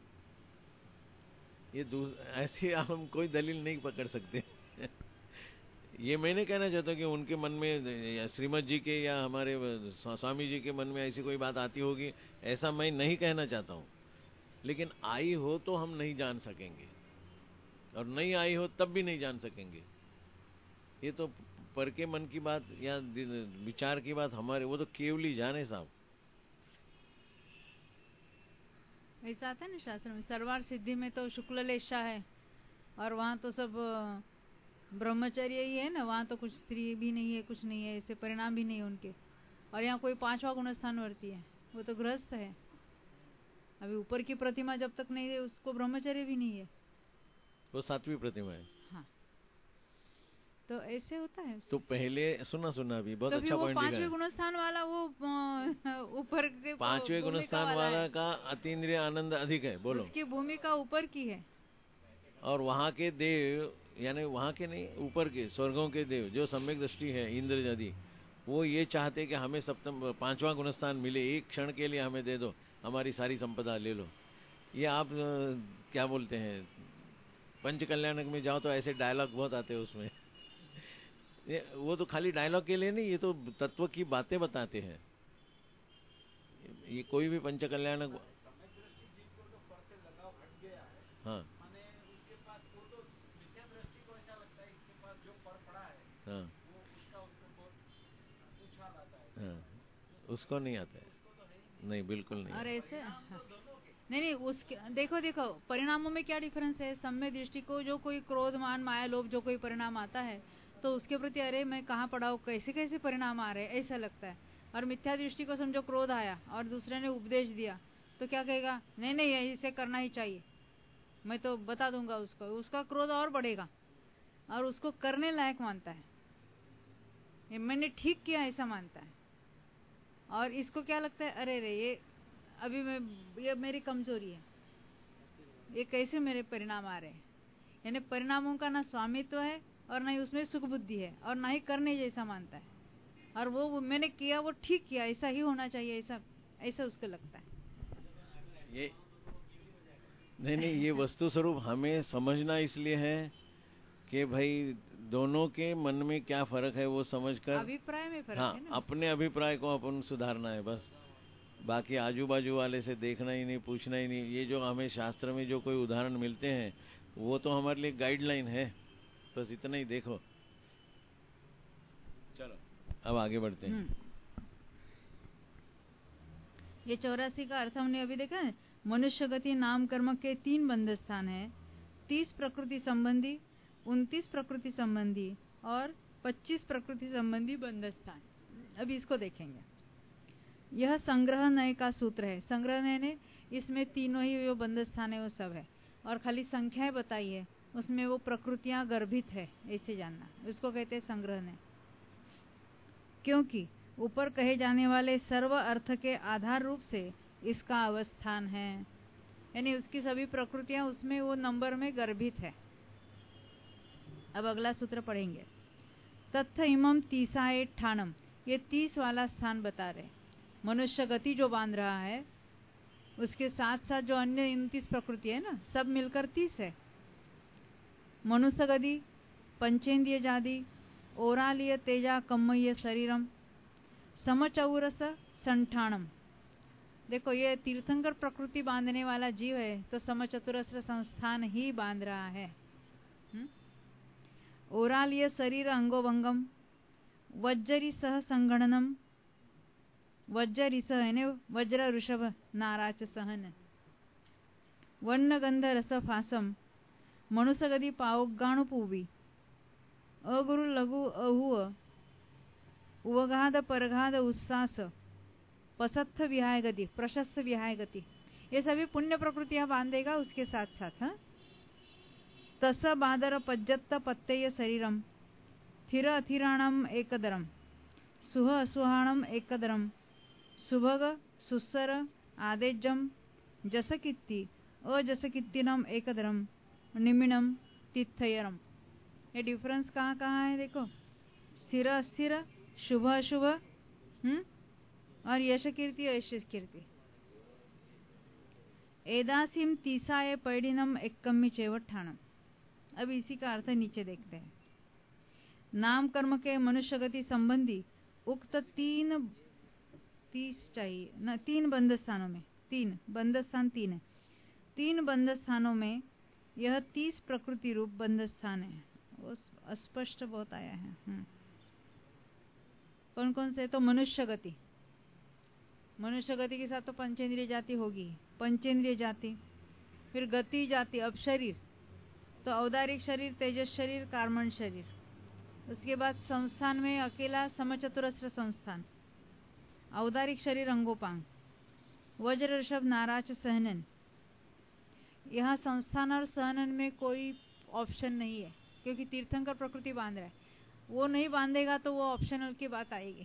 ये ऐसी हम कोई दलील नहीं पकड़ सकते। ये मैं नहीं कहना चाहता कि उनके मन में श्रीमद जी के या हमारे स्वामी जी के मन में ऐसी कोई बात आती होगी, ऐसा मैं नहीं कहना चाहता हूँ, लेकिन आई हो तो हम नहीं जान सकेंगे, और नहीं आई हो तब भी नहीं जान सकेंगे। ये तो पर के मन की बात या विचार की बात हमारे, वो तो केवली जाने साहब। ऐसा आता है ना शास्त्र में, सर्वार सिद्धि में तो शुक्ल लेशा है, और वहाँ तो सब ब्रह्मचर्य ही है ना, वहाँ तो कुछ स्त्री भी नहीं है, कुछ नहीं है, ऐसे परिणाम भी नहीं है उनके। और यहाँ कोई 5वां गुण स्थान वर्ती है, वो तो गृहस्थ है, अभी ऊपर की प्रतिमा जब तक नहीं है उसको ब्रह्मचर्य भी नहीं है, वो 7वीं प्रतिमा है। हाँ, तो ऐसे होता है। तो पहले सुना अभी बहुत तो अच्छा पॉइंट लिखा है। 5वें गुणस्थान वाला वो ऊपर के 5वें गुणस्थान वाला का अतीन्द्रिय आनंद अधिक है, बोलो। उसकी भूमिका ऊपर की है। और वहाँ के देव, यानी वहाँ के नहीं, ऊपर के स्वर्गों के देव जो सम्यक दृष्टि है, इंद्र आदि, वो ये चाहते कि हमें 5वां गुणस्थान मिले, एक क्षण के लिए हमें दे दो, हमारी सारी संपदा ले लो। ये आप क्या बोलते हैं, पंच कल्याणक में जाओ तो ऐसे डायलॉग बहुत आते हैं उसमें। वो तो खाली डायलॉग के लिए नहीं, ये तो तत्व की बातें बताते हैं। ये कोई भी पंच कल्याणक, हाँ हाँ हाँ, उसको नहीं आता है, नहीं बिल्कुल नहीं। और ऐसे नहीं उसके देखो परिणामों में क्या डिफरेंस है। सम्यक दृष्टि को जो कोई क्रोध मान माया लोभ जो कोई परिणाम आता है तो उसके प्रति अरे मैं कहाँ पड़ा हूँ, कैसे कैसे परिणाम आ रहे हैं ऐसा लगता है। और मिथ्या दृष्टि को समझो क्रोध आया और दूसरे ने उपदेश दिया तो क्या कहेगा, नहीं नहीं इसे करना ही चाहिए, मैं तो बता दूंगा उसको, उसका क्रोध और बढ़ेगा और उसको करने लायक मानता है, ये मैंने ठीक किया ऐसा मानता है। और इसको क्या लगता है, अरे रे ये अभी ये मेरी कमजोरी है, ये कैसे मेरे परिणाम आ रहे हैं। यानी परिणामों का ना स्वामित्व है और ना ही उसमें सुख बुद्धि है और ना ही करने जैसा मानता है। और वो मैंने किया वो ठीक किया, ऐसा ही होना चाहिए, ऐसा उसको लगता है। ये नहीं ये वस्तु स्वरूप हमें समझना इसलिए है कि भाई दोनों के मन में क्या फर्क है वो समझकर, अभिप्राय में फर्क हाँ, है ना। अपने अभिप्राय को अपन सुधारना है बस। बाकी आजू बाजू वाले से देखना ही नहीं, पूछना ही नहीं। ये जो हमें शास्त्र में जो कोई उदाहरण मिलते हैं वो तो हमारे लिए गाइडलाइन है, बस इतना ही देखो। चलो अब आगे बढ़ते हैं। ये 84 का अर्थ हमने अभी देखा है। मनुष्य गति नाम कर्म के 3 बंध स्थान है, 30 प्रकृति संबंधी, 29 प्रकृति संबंधी और 25 प्रकृति संबंधी बंध स्थान। अभी इसको देखेंगे। यह संग्रह नय का सूत्र है। संग्रह नय ने इसमें तीनों ही जो बंध स्थान है वो सब है और खाली संख्याएं बताई है, उसमें वो प्रकृतियां गर्भित है ऐसे जानना, उसको कहते हैं संग्रह नय। क्योंकि ऊपर कहे जाने वाले सर्व अर्थ के आधार रूप से इसका अवस्थान है, यानी उसकी सभी प्रकृतियां उसमें वो नंबर में गर्भित है। अब अगला सूत्र पढ़ेंगे। तत्थ इमम 30 ठाणम, ये 30 वाला स्थान बता रहे। मनुष्य गति जो बांध रहा है उसके साथ साथ जो अन्य 29 प्रकृति है ना, सब मिलकर 30 है। मनुष्य गति पंचेंद्रिय जाति ओरालिय तेजा कम्मय शरीरम समचौरस संठाणम। देखो ये तीर्थंकर प्रकृति बांधने वाला जीव है तो समचतुरस्र संस्थान ही बांध रहा है। ओरालिय शरीर अंगोभंगम वज्जरी सह संगणनम, वज्जरी सह वज्र ऋषभ नाराच सहन, वर्ण गंध रस फासम मनुष्यगति पावगाणु पूवी अगुरु लघु अहुअ उवगाध परगाध उत्सास पसत्थ विहाय गति प्रशस्त विहाय गति, ये सभी पुण्य प्रकृतियां बांधेगा उसके साथ साथ। तस बादर पज्जत्त पत्तेय शरीरम थिर अथिराणम एकदरम सुह असुहाणम एकदरम सुभग सुस्सर आदेजम जसकित्ति अजसकित्तिनम एकदरम निमिणम तिथयरम। ये डिफरेंस कहाँ कहाँ है देखो, स्थिर अस्थिर, शुभ अशुभ और यश कीर्ति यश कीर्ति। एदासीम तीसाय पैडिनम एक्कम्मी चेवठाणम। अब इसी का अर्थ नीचे देखते हैं। नाम कर्म के मनुष्य गति संबंधी उक्त 30 चाहिए न, 3 बंध स्थानों में, 3 बंध स्थान 3 है, 3 बंध स्थानों में यह 30 प्रकृति रूप बंध स्थान है। वो अस्पष्ट बहुत आया है। कौन कौन से? तो मनुष्य गति, मनुष्य गति के साथ तो पंचेंद्रिय जाति होगी, पंचेंद्रिय जाति, फिर गति जाति, अब शरीर तो औदारिक शरीर, तेजस शरीर, कार्मण शरीर। उसके बाद संस्थान में अकेला समचतुरस्र संस्थान, औदारिक शरीर अंगोपांग, वज्र ऋषभ नाराच सहनन। यहाँ संस्थान और सहनन में कोई ऑप्शन नहीं है, क्योंकि तीर्थंकर प्रकृति बांध रहा है। वो नहीं बांधेगा तो वो ऑप्शनल की बात आएगी।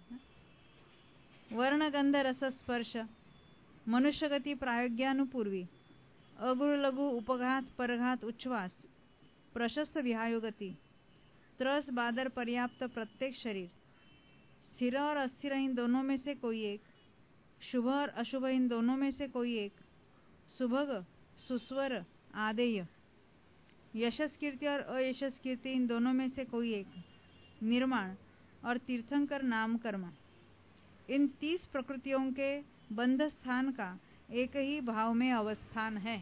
वर्ण गंध रस स्पर्श मनुष्य गति प्रायोग्यानुपूर्वी अगुरु लघु उपघात परघात उच्छ्वास प्रशस्त विहायो गति त्रस बादर पर्याप्त प्रत्येक शरीर स्थिर और अस्थिर इन दोनों में से कोई एक, शुभ और अशुभ इन दोनों में से कोई एक, सुभग सुस्वर आदेय, यशस कीर्ति और अयशस कीर्ति इन दोनों में से कोई एक, निर्माण और तीर्थंकर नाम कर्म, इन 30 प्रकृतियों के बंध स्थान का एक ही भाव में अवस्थान है।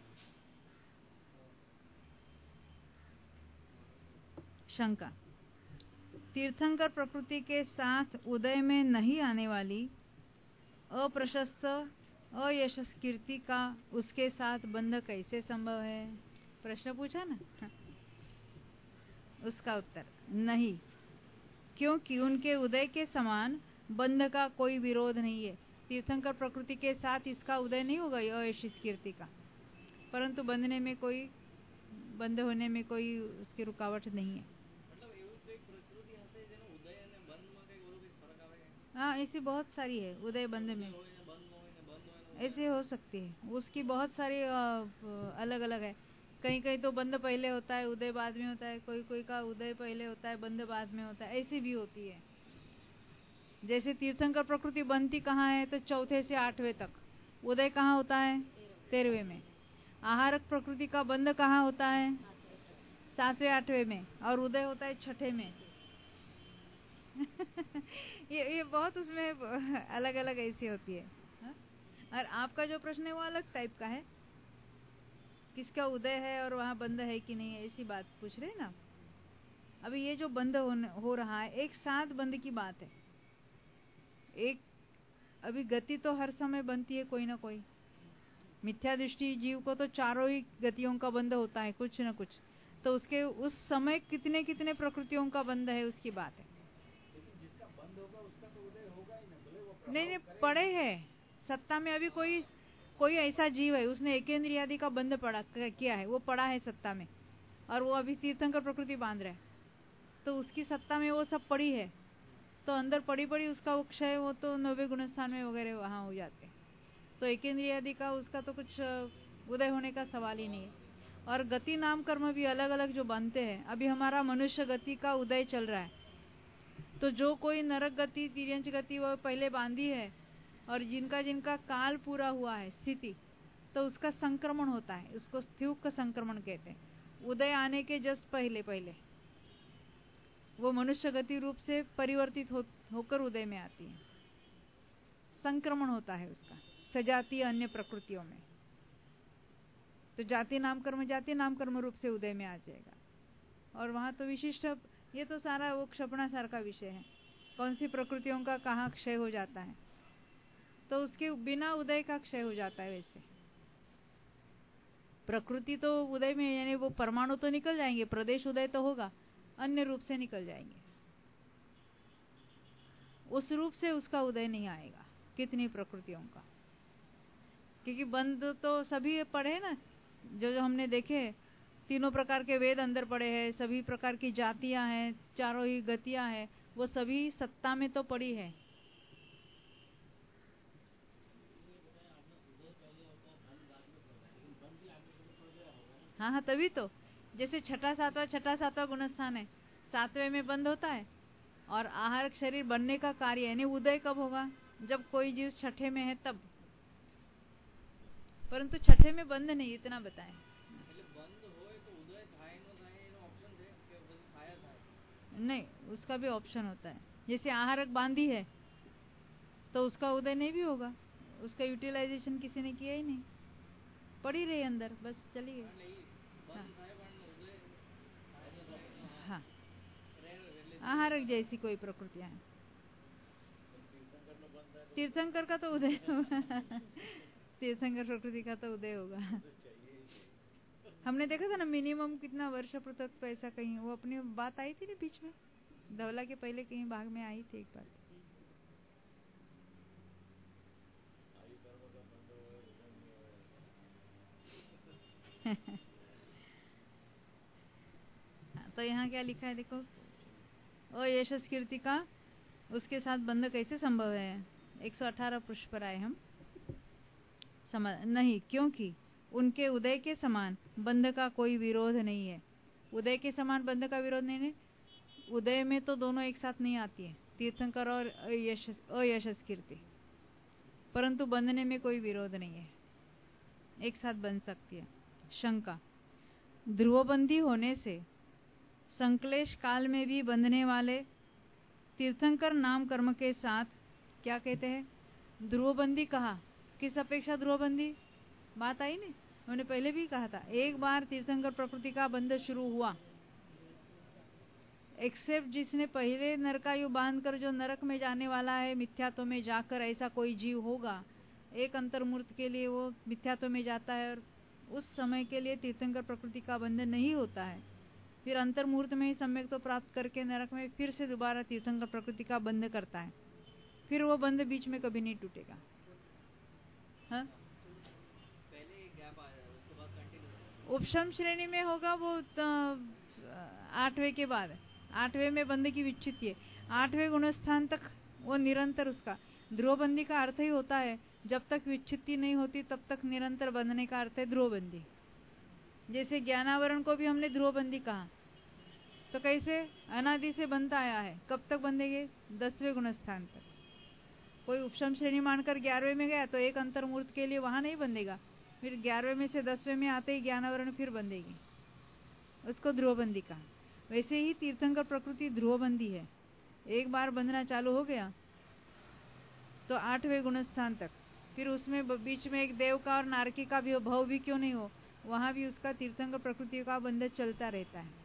शंका। तीर्थंकर प्रकृति के साथ उदय में नहीं आने वाली अप्रशस्त अयशस कीर्ति का उसके साथ बंध कैसे संभव है? प्रश्न पूछा ना। उसका उत्तर नहीं, क्योंकि उनके उदय के समान बंध का कोई विरोध नहीं है। तीर्थंकर प्रकृति के साथ इसका उदय नहीं होगा अयशस कीर्ति का, परंतु बंधने में कोई, बंध होने में कोई उसकी रुकावट नहीं है। हाँ, ऐसी बहुत सारी है उदय बंध में, ऐसे हो सकती है। उसकी बहुत सारी अलग अलग है। कहीं कहीं तो बंध पहले होता है उदय बाद में होता है, कोई कोई का उदय पहले होता है बंध बाद में होता है, ऐसी भी होती है। जैसे तीर्थंकर प्रकृति बनती कहाँ है? तो चौथे से 8वें तक। उदय कहाँ होता है? 13वें में। आहारक प्रकृति का बंध कहाँ होता है? 7वें 8वें में, और उदय होता है 6ठे में। ये बहुत उसमें अलग अलग ऐसी होती है। हा? और आपका जो प्रश्न है वो अलग टाइप का है, किसका उदय है और वहाँ बंध है कि नहीं, ऐसी बात पूछ रहे हैं ना। अभी ये जो बंध हो रहा है, एक साथ बंध की बात है। एक अभी गति तो हर समय बनती है कोई ना कोई। मिथ्या दृष्टि जीव को तो चारों ही गतियों का बंध होता है कुछ न कुछ, तो उसके उस समय कितने कितने प्रकृतियों का बंध है उसकी बात है। जिसका बंध होगा उसका तो उदय होगा ही ना। नहीं, पड़े है सत्ता में। अभी कोई ऐसा जीव है उसने एकेंद्रियादि का बंध किया है, वो पड़ा है सत्ता में, और वो अभी तीर्थंकर प्रकृति बांध रहा है, तो उसकी सत्ता में वो सब पड़ी है, तो अंदर पड़ी उसका वो क्षय, वो तो 90 गुण स्थान में वगैरह वहां हो जाते हैं। तो एकेंद्रियादि का उसका तो कुछ उदय होने का सवाल ही नहीं है। और गति नाम कर्म भी अलग अलग जो बनते हैं। अभी हमारा मनुष्य गति का उदय चल रहा है, तो जो कोई नरक गति तिर्यंच गति वो पहले बांधी है, और जिनका जिनका काल पूरा हुआ है स्थिति, तो उसका संक्रमण होता है, उसको स्थ्यूक का संक्रमण कहते हैं। उदय आने के जस्ट पहले वो मनुष्य गति रूप से परिवर्तित होकर उदय में आती है। संक्रमण होता है उसका सजातीय अन्य प्रकृतियों में। तो जाति नाम कर्म रूप से उदय में आ जाएगा। और वहां तो विशिष्ट, ये तो सारा वो क्षपणासार का विषय है, कौन सी प्रकृतियों का कहाँ क्षय हो जाता है, तो उसके बिना उदय का क्षय हो जाता है। वैसे प्रकृति तो उदय में, यानी वो परमाणु तो निकल जाएंगे, प्रदेश उदय तो होगा, अन्य रूप से निकल जाएंगे, उस रूप से उसका उदय नहीं आएगा कितनी प्रकृतियों का। क्योंकि बंध तो सभी पढ़े ना, जो हमने देखे, तीनों प्रकार के वेद अंदर पड़े हैं, सभी प्रकार की जातियां हैं, चारों ही गतियां हैं, वो सभी सत्ता में तो पड़ी है। हाँ, तभी तो। जैसे छठा सातवां गुणस्थान है, 7वें में बंद होता है, और आहारक शरीर बनने का कार्य, यानी उदय कब होगा? जब कोई जीव 6ठे में है तब। परंतु 6ठे में बंद नहीं, इतना बताएं। नहीं, उसका भी ऑप्शन होता है। जैसे आहारक बांधी है तो उसका उदय नहीं भी होगा, उसका यूटिलाइजेशन किसी ने किया ही नहीं, पड़ी रही अंदर, बस चली गई। हाँ, आहारक जैसी कोई प्रकृतियां हैं। तीर्थंकर का तो उदय तीर्थंकर प्रकृति का तो उदय होगा। हमने देखा था ना मिनिमम कितना वर्ष पृथक, तो ऐसा कहीं वो अपनी बात आई थी ना बीच में, धवला के पहले कहीं भाग में आई थी एक बात। तो यहाँ क्या लिखा है देखो, अयशस कीर्ति का उसके साथ बंध कैसे संभव है। 118 पृष्ठ पर आए हम। नहीं, क्योंकि उनके उदय के समान बंध का कोई विरोध नहीं है। उदय के समान बंध का विरोध नहीं है। उदय में तो दोनों एक साथ नहीं आती है, तीर्थंकर और अयशस कीर्ति, परंतु बंधने में कोई विरोध नहीं है, एक साथ बन सकती है। शंका, ध्रुवबंदी होने से संक्लेश काल में भी बंधने वाले तीर्थंकर नाम कर्म के साथ क्या कहते हैं, ध्रुवबंदी कहा। किस अपेक्षा ध्रुवबंदी, बात आई नहीं, मैंने पहले भी कहा था। एक बार तीर्थंकर प्रकृति का बंध शुरू हुआ, एक्सेप्ट जिसने पहले नरकायु बांधकर जो नरक में जाने वाला है, मिथ्यात्व में जाकर ऐसा कोई जीव होगा, एक अंतर्मूर्त के लिए वो मिथ्यात्व में जाता है और उस समय के लिए तीर्थंकर प्रकृति का बंध नहीं होता है। फिर अंतर्मूर्त में ही सम्यक तो प्राप्त करके नरक में फिर से दोबारा तीर्थंकर प्रकृति का बंध करता है, फिर वो बंध बीच में कभी नहीं टूटेगा। हाँ, उपशम श्रेणी में होगा वो 8वें के बाद। 8वें में बंध की विच्छित्ति है, 8वें गुणस्थान तक वो निरंतर। उसका ध्रुवबंदी का अर्थ ही होता है जब तक विच्छित्ति नहीं होती तब तक निरंतर बंधने का अर्थ है ध्रुवबंदी। जैसे ज्ञानावरण को भी हमने ध्रुवबंदी कहा, तो कैसे अनादि से बनता आया है, कब तक बंधेंगे, 10वें गुणस्थान तक। कोई उपशम श्रेणी मानकर 11वें में गया तो एक अंतर्मूर्त के लिए वहां नहीं बंधेगा, फिर 11वें में से 10वें में आते ही ज्ञानावरण फिर बंधेगी, उसको ध्रुवबंदी कहा। वैसे ही तीर्थंकर प्रकृति ध्रुवबंदी है, एक बार बंधना चालू हो गया तो 8वें गुणस्थान तक, फिर उसमें बीच में एक देव का और नारकी का भी भाव भी क्यों नहीं हो, वहां भी उसका तीर्थंकर प्रकृति का बंध चलता रहता है,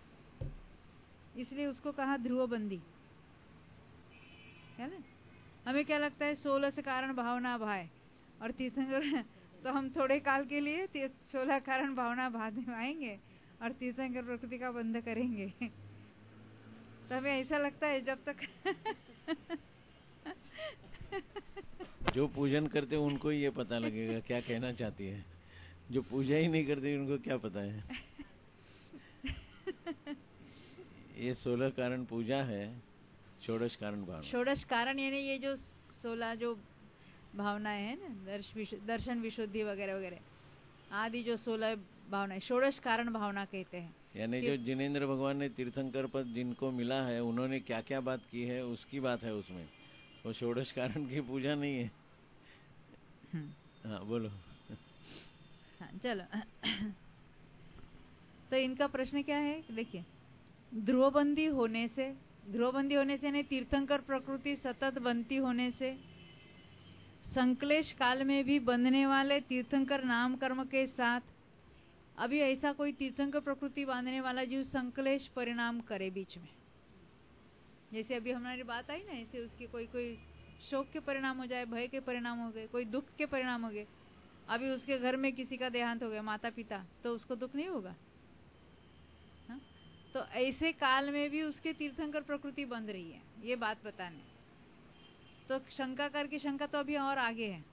इसलिए उसको कहा ध्रुवबंदी है ना। हमें क्या लगता है 16 से कारण भावना भाई और तीर्थंकर, तो हम थोड़े काल के लिए 16 कारण भावना बाद में आएंगे और तीर्थंकर प्रकृति का बंध करेंगे। तो हमें ऐसा लगता है जब तक जो पूजन करते उनको ही ये पता लगेगा क्या कहना चाहती है, जो पूजा ही नहीं करते उनको क्या पता है। ये 16 कारण पूजा है, षोडश कारण भावना। षोडश कारण यानी ये जो 16 जो भावनाएं हैं ना, दर्शन विशुद्धि वगैरह वगैरह आदि जो 16 भावनाएं षोडश कारण भावना कहते हैं। यानी जो जिनेंद्र भगवान ने तीर्थंकर पद जिनको मिला है उन्होंने क्या क्या बात की है उसकी बात है उसमें, वो षोडश कारण की पूजा नहीं है। हाँ बोलो। हाँ चलो। तो इनका प्रश्न क्या है, देखिए, ध्रुवबंदी होने से नहीं, तीर्थंकर प्रकृति सतत बनती होने से संक्लेश काल में भी बंधने वाले तीर्थंकर नाम कर्म के साथ, अभी ऐसा कोई तीर्थंकर प्रकृति बांधने वाला जीव संक्लेश परिणाम करे बीच में, जैसे अभी हमारी बात आई ना, ऐसे उसके कोई शोक के परिणाम हो जाए, भय के परिणाम हो गए, कोई दुख के परिणाम हो गए। अभी उसके घर में किसी का देहांत हो गया, माता पिता, तो उसको दुख नहीं होगा। हा? तो ऐसे काल में भी उसके तीर्थंकर प्रकृति बंध रही है, ये बात बताने। तो शंका करके, शंका तो अभी और आगे है।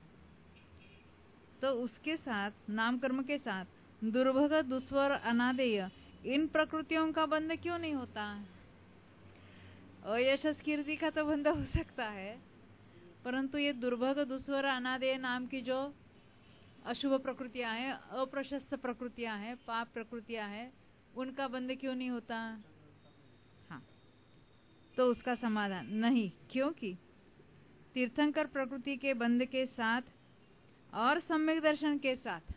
तो उसके साथ नाम कर्म के साथ दुर्भग दुस्वर अनादेय इन प्रकृतियों का बंध क्यों नहीं होता। अयशस कीर्ति का तो बंध हो सकता है, परंतु ये दुर्भग दुस्वर अनादेय नाम की जो अशुभ प्रकृतियां हैं, अप्रशस्त प्रकृतियां हैं, पाप प्रकृतियां हैं, उनका बंध क्यों नहीं होता। हाँ, तो उसका समाधान नहीं, क्योंकि तीर्थंकर प्रकृति के बंध के साथ और सम्यक दर्शन के साथ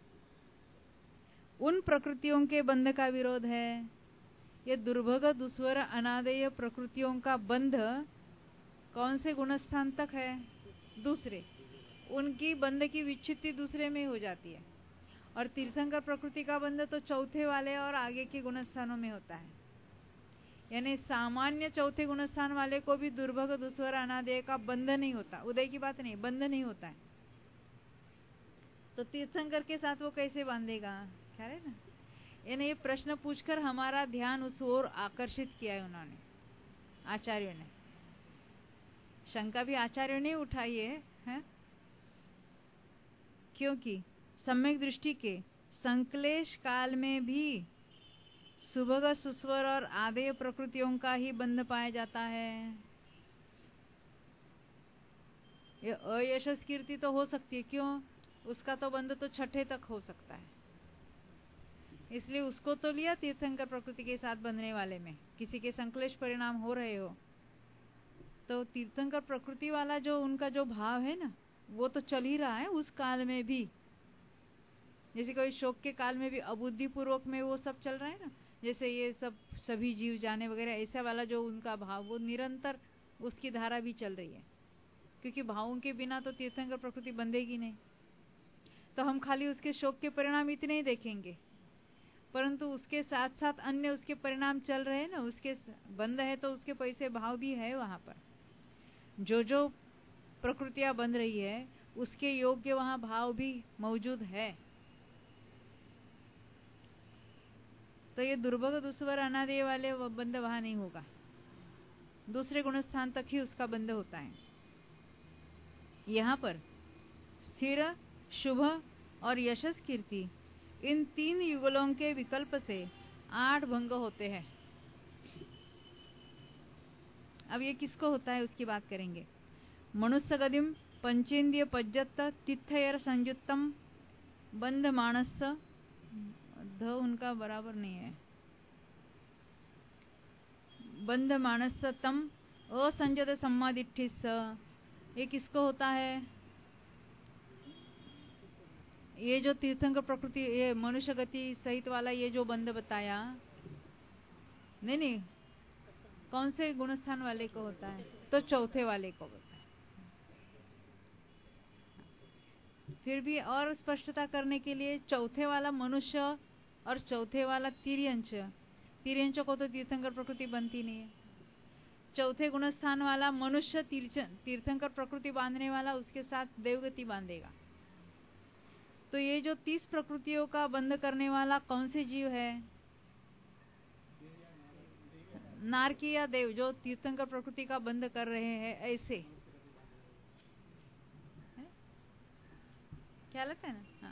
उन प्रकृतियों के बंध का विरोध है। ये दुर्भग दुस्वर अनादेय प्रकृतियों का बंध कौन से गुणस्थान तक है, दूसरे, उनकी बंध की विच्छित्ति दूसरे में हो जाती है, और तीर्थंकर प्रकृति का बंध तो चौथे वाले और आगे के गुणस्थानों में होता है। यानी सामान्य चौथे गुणस्थान वाले को भी दुर्भग दुस्वर अनादेय का बंध नहीं होता, उदय की बात नहीं, बंध नहीं होता है। तो तीर्थंकर के साथ वो कैसे बांधेगा, ख्याल है ना। यानी ये प्रश्न पूछकर हमारा ध्यान उस ओर आकर्षित किया है उन्होंने, आचार्यों ने। शंका भी आचार्यों ने उठाई है, क्योंकि सम्यक दृष्टि के संक्लेश काल में भी सुभग सुस्वर और आदेय प्रकृतियों का ही बंध पाया जाता है। ये अयशस कीर्ति तो हो सकती है, क्यों? उसका तो बंध तो छठे तक हो सकता है, इसलिए उसको तो लिया तीर्थंकर प्रकृति के साथ बंधने वाले में। किसी के संक्लेश परिणाम हो रहे हो तो तीर्थंकर प्रकृति वाला जो उनका जो भाव है ना, वो तो चल ही रहा है उस काल में भी। जैसे कोई शोक के काल में भी अबुद्धि पूर्वक में वो सब चल रहा है ना, जैसे ये सब सभी जीव जाने वगैरह, ऐसा वाला जो उनका भाव, वो निरंतर उसकी धारा भी चल रही है, क्योंकि भावों के बिना तो तीर्थंकर प्रकृति बंधेगी नहीं। तो हम खाली उसके शोक के परिणाम इतने ही देखेंगे, परंतु उसके साथ साथ अन्य उसके परिणाम चल रहे हैं ना, उसके बंध है तो उसके पैसे भाव भी है वहां पर। जो जो प्रकृतियां बन रही है उसके योग्य वहां भाव भी मौजूद है। तो ये दुर्भग दुस्वर अनादेय वाले बंध वहां नहीं होगा, दूसरे गुणस्थान तक ही उसका बंध होता है। यहाँ पर स्थिर, शुभ और यशस कीर्ति, इन तीन युगलों के विकल्प से 8 भंग होते हैं। अब ये किसको होता है उसकी बात करेंगे। मनुष्य गदिम पंचेन्द्रिय पज्जत तिथयर संयुक्तम बंध मानस, ध उनका बराबर नहीं है, बंध मानस तम असंजत सम्मादिठिस, ये किसको होता है? ये जो तीर्थंकर प्रकृति, ये मनुष्य गति सहित वाला ये जो बंध बताया, नहीं, कौन से गुणस्थान वाले को होता है? तो चौथे वाले को होता है। फिर भी और स्पष्टता करने के लिए चौथे वाला मनुष्य और चौथे वाला तिर्यंच, तिर्यंच को तो तीर्थंकर प्रकृति बनती नहीं है। चौथे गुणस्थान वाला मनुष्य तीर्थंकर प्रकृति बांधने वाला उसके साथ देवगति बांधेगा। तो ये जो 30 प्रकृतियों का बंध करने वाला कौन से जीव है? नारकी या देव, जो तीर्थंकर प्रकृति का बंध कर रहे हैं। ऐसे ख्याल आता है ना? हाँ,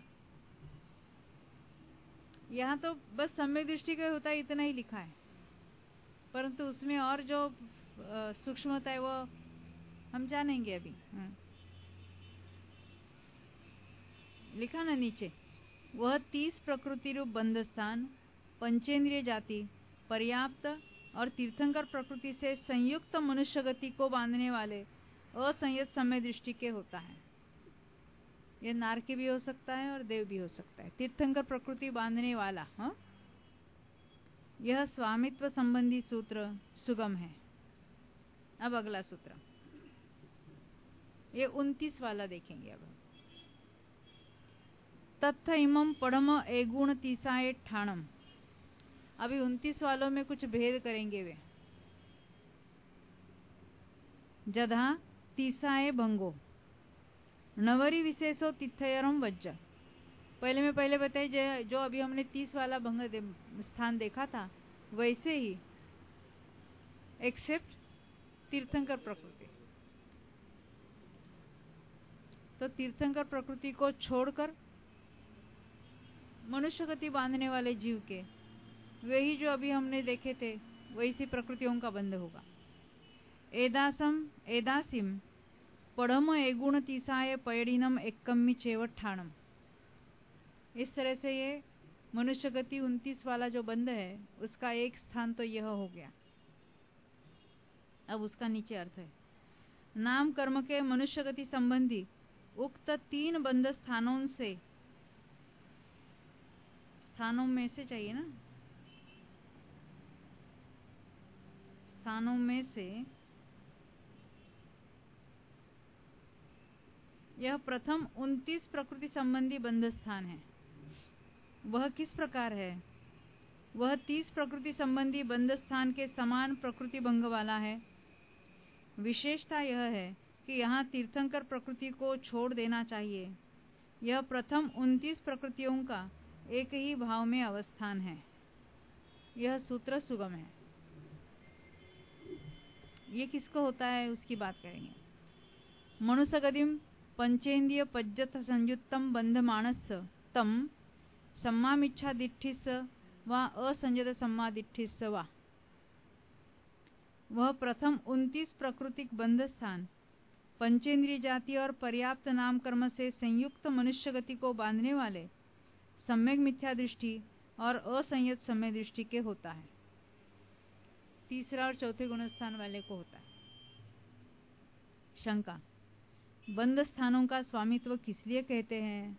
यहाँ तो बस सम्यक दृष्टि का होता है इतना ही लिखा है, परंतु उसमें और जो सूक्ष्मता है वो हम जानेंगे अभी। लिखा ना नीचे, वह 30 प्रकृति रूप बंध स्थान पंचेंद्रिय जाति पर्याप्त और तीर्थंकर प्रकृति से संयुक्त मनुष्य गति को बांधने वाले असंयत समय दृष्टि के होता है। यह नारकी भी हो सकता है और देव भी हो सकता है, तीर्थंकर प्रकृति बांधने वाला। हाँ, यह स्वामित्व संबंधी सूत्र सुगम है। अब अगला सूत्र, ये 29 वाला देखेंगे। अब तत्थ इमं पढ़म एगुण तीसाए ठाणम, अभी 29 वालों में कुछ भेद करेंगे वे। जधा तीसाए भंगो नवरी विशेषो तिथयरम वज्ज, पहले बताइए जो अभी हमने 30 वाला भंग स्थान देखा था वैसे ही, एक्सेप्ट तीर्थंकर प्रकृति। तो तीर्थंकर प्रकृति को छोड़कर मनुष्य गति बांधने वाले जीव के, वे ही जो अभी हमने देखे थे वैसी प्रकृतियों का बंध होगा। एदासिम पढ़म एगुण तीसाय पयड़िनम एक्कम्मी चेवट ठाणम, इस तरह से ये मनुष्य गति 29 वाला जो बंध है उसका एक स्थान तो यह हो गया। अब उसका नीचे अर्थ है, नाम कर्म के मनुष्य गति संबंधी उक्त 3 बंध स्थानों में से चाहिए ना, स्थानों में से यह प्रथम 29 प्रकृति संबंधी बंध स्थान है। वह किस प्रकार है? वह 30 प्रकृति संबंधी बंध स्थान के समान प्रकृति भंग वाला है। विशेषता यह है कि यहाँ तीर्थंकर प्रकृति को छोड़ देना चाहिए। यह प्रथम 29 प्रकृतियों का एक ही भाव में अवस्थान है। यह सूत्र सुगम है। ये किसको होता है उसकी बात करेंगे। मनुष्य गदिम पंचेन्द्रिय पज्जत संयुक्तम बंध मानस तम सम्मामिच्छा दिट्ठिस व असंयत सम्मादिट्ठिस वा। वह प्रथम 29 प्राकृतिक बंध स्थान पंचेंद्रिय जाति और पर्याप्त नाम कर्म से संयुक्त मनुष्य गति को बांधने वाले सम्यक मिथ्या दृष्टि और असंयत समय दृष्टि के होता है। तीसरा और चौथे गुण स्थान वाले को होता है। शंका, बंध स्थानों का स्वामित्व किस लिए कहते हैं?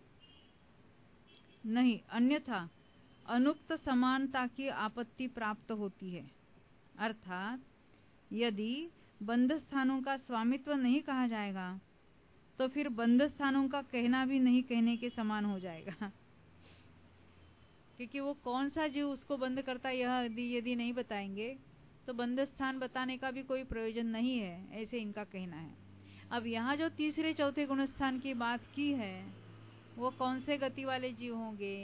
नहीं, अन्यथा अनुक्त समानता की आपत्ति प्राप्त होती है। अर्थात यदि बंध स्थानों का स्वामित्व नहीं कहा जाएगा तो फिर बंध स्थानों का कहना भी नहीं कहने के समान हो जाएगा, क्योंकि वो कौन सा जीव उसको बंद करता है यह यदि नहीं बताएंगे तो बंध स्थान बताने का भी कोई प्रयोजन नहीं है, ऐसे इनका कहना है। अब यहाँ जो तीसरे चौथे गुण स्थान की बात की है वो कौन से गति वाले जीव होंगे?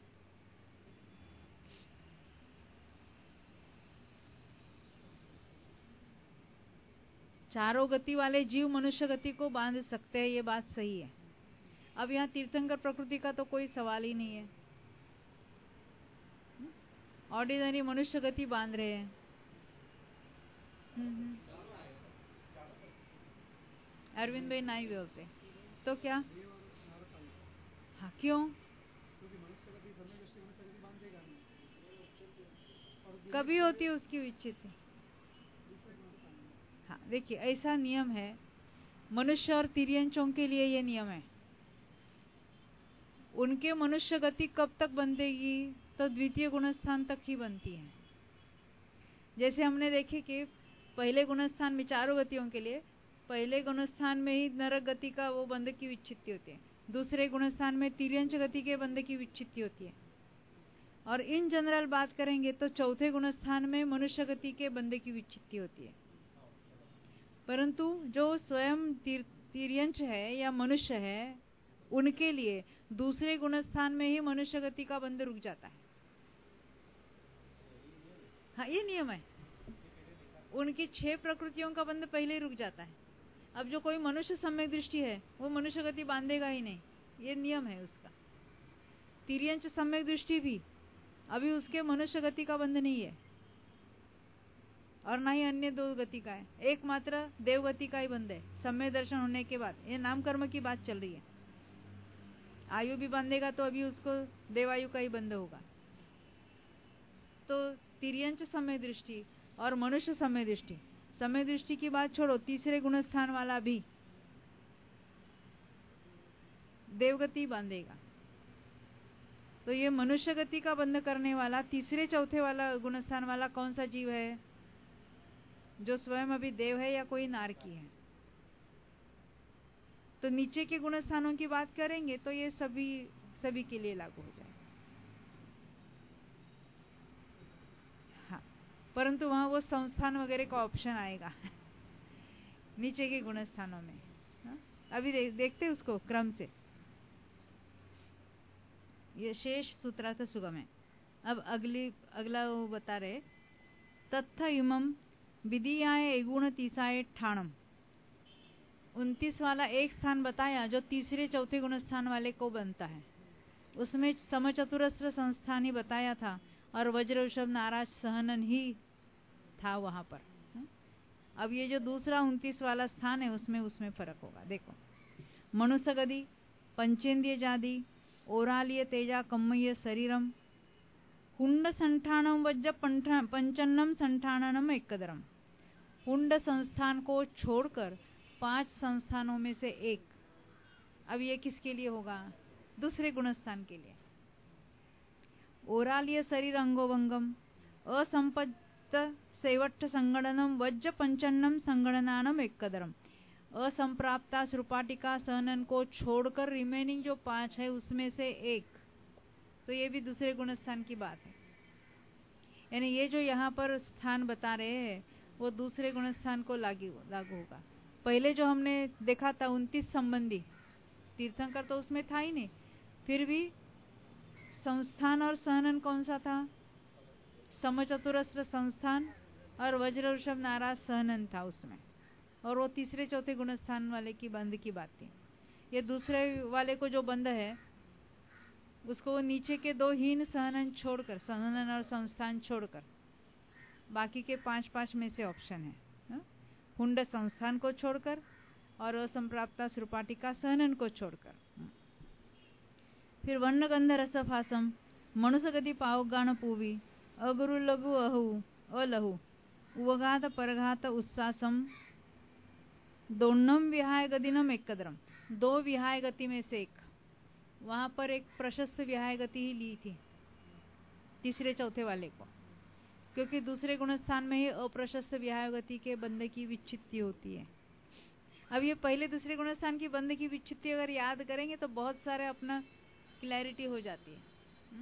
चारों गति वाले जीव मनुष्य गति को बांध सकते हैं, ये बात सही है। अब यहाँ तीर्थंकर प्रकृति का तो कोई सवाल ही नहीं है, ऑर्डिनरी मनुष्य गति बांध रहे हैं। अरविंद भाई नहीं बोलते तो क्या? हाँ, क्यों? कभी होती है उसकी विच्छित्ति। हाँ, देखिए ऐसा नियम है, मनुष्य और तिर्यंचों के लिए ये नियम है। उनके मनुष्य गति कब तक बंधेगी? तो द्वितीय गुणस्थान तक ही बनती है। जैसे हमने देखे कि पहले गुणस्थान में चारों गतियों के लिए पहले गुणस्थान में ही नरक गति का वो बंध की विच्छित्ति होती है, दूसरे गुणस्थान में तिर्यंच गति के बंध की विच्छित्ति होती है, और इन जनरल बात करेंगे तो चौथे गुणस्थान में मनुष्य गति के बंध की विच्छित्ति होती है। परंतु जो स्वयं तिर्यंच है या मनुष्य है उनके लिए दूसरे गुणस्थान में ही मनुष्य गति का बंध रुक जाता है। हाँ, ये नियम है। उनकी 6 प्रकृतियों का बंध पहले ही रुक जाता है। अब जो कोई मनुष्य सम्यक दृष्टि है वो मनुष्य गति बांधेगा ही नहीं, ये नियम है उसका। तिर्यंच सम्यक दृष्टि भी अभी उसके मनुष्य गति का बंध नहीं है और ना ही अन्य 2 गति का है, एकमात्र देव गति का ही बंध है सम्यक दर्शन होने के बाद। ये नाम कर्म की बात चल रही है। आयु भी बांधेगा तो अभी उसको देवायु का ही बंध होगा। तो तिर्यंच समय दृष्टि और मनुष्य समय दृष्टि की बात छोड़ो, तीसरे गुणस्थान वाला भी देवगति बांधेगा। तो ये मनुष्य गति का बंध करने वाला तीसरे चौथे वाला गुणस्थान वाला कौन सा जीव है? जो स्वयं अभी देव है या कोई नारकी है। तो नीचे के गुणस्थानों की बात करेंगे तो ये सभी के लिए लागू हो जाएगा। हाँ, परंतु वहां वो संस्थान वगैरह का ऑप्शन आएगा नीचे के गुणस्थानों में। हाँ? अभी देखते उसको क्रम से। ये शेष सूत्रार्थ सुगम है। अब अगला वो बता रहे, तत्थ इमम विधियाय एगुण तीसाए ठाणम। 29 वाला एक स्थान बताया जो तीसरे चौथे गुण स्थान वाले को बनता है। उसमें समचतुरस्र संस्थान ही बताया था और वज्र वृषभ नाराज सहनन ही था वहां पर। अब ये जो दूसरा 29 वाला स्थान है उसमें फर्क होगा। देखो, मनुष्य गति पंचेंद्रिय जाति ओरालिय तेजा कम्मय शरीरम हुंड संठानम वज्र पंचन्नम संठानम एकदरम। हुंड संस्थान को छोड़कर 5 संस्थानों में से एक। अब ये किसके लिए होगा? दूसरे गुणस्थान के लिए। ओरालिय शरीर अंगोभंगम असंपत्त सेवट्ठ संगणनम वज्र पंचन्नम संगणनानम एकदरम। असंप्राप्ता श्रुपाटिका सहनन को छोड़कर रिमेनिंग जो 5 है उसमें से एक। तो ये भी दूसरे गुणस्थान की बात है। यानी ये जो यहाँ पर स्थान बता रहे हैं वो दूसरे गुणस्थान को लागू होगा। पहले जो हमने देखा था 29 संबंधी, तीर्थंकर तो उसमें था ही नहीं, फिर भी संस्थान और सहनन कौन सा था? समचतुरस्र संस्थान और वज्र वृषभ नाराज सहनन था उसमें, और वो तीसरे चौथे गुणस्थान वाले की बंध की बात थी। ये दूसरे वाले को जो बंध है उसको नीचे के 2 हीन सहनन छोड़कर, सहनन और संस्थान छोड़कर, बाकी के 5 में से ऑप्शन है। हुंड संस्थान को छोड़कर और असंप्राप्ता सुरपाटिका सहनन को छोड़कर। फिर वर्ण गंध रसफासम मनुष्यगति पावगान पूवी अगुरु लघु अहु अलहु उवघात परघात उत्सासम दोनम विहाय गदिनम एक कदरम। 2 विहाय गति में से एक, वहां पर एक प्रशस्त विहाय गति ही ली थी तीसरे चौथे वाले को, क्योंकि दूसरे गुणस्थान में ही अप्रशस्त विहाय गति के बंध की विच्छित्ति होती है। अब ये पहले दूसरे गुणस्थान की बंध की विच्छित्ति अगर याद करेंगे तो बहुत सारे अपना क्लैरिटी हो जाती है।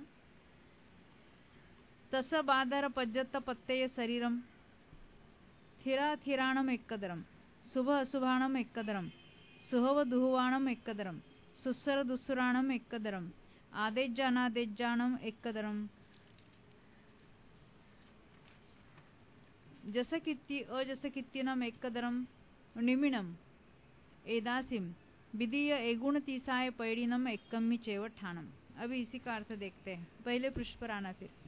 तस बादर पज्जत पत्तेय शरीरम थिरा थिराणम एक्कदरम शुभ अशुभाणम एक्कदरम सुहव दुहवाणम एक्कदरम सुस्सर दुस्सुराणम एक्कदरम आदेज्जानादेज्जाणम एक्कदरम जसकित्ति अजसकित्तिनम एक्कदरम निमिणम एदासिम विदीय एगुण तीसाय पैडिनम एक्कम्मी चेव ठाणम। अभी इसी का अर्थ देखते हैं। पहले पृष्ठ पर आना। फिर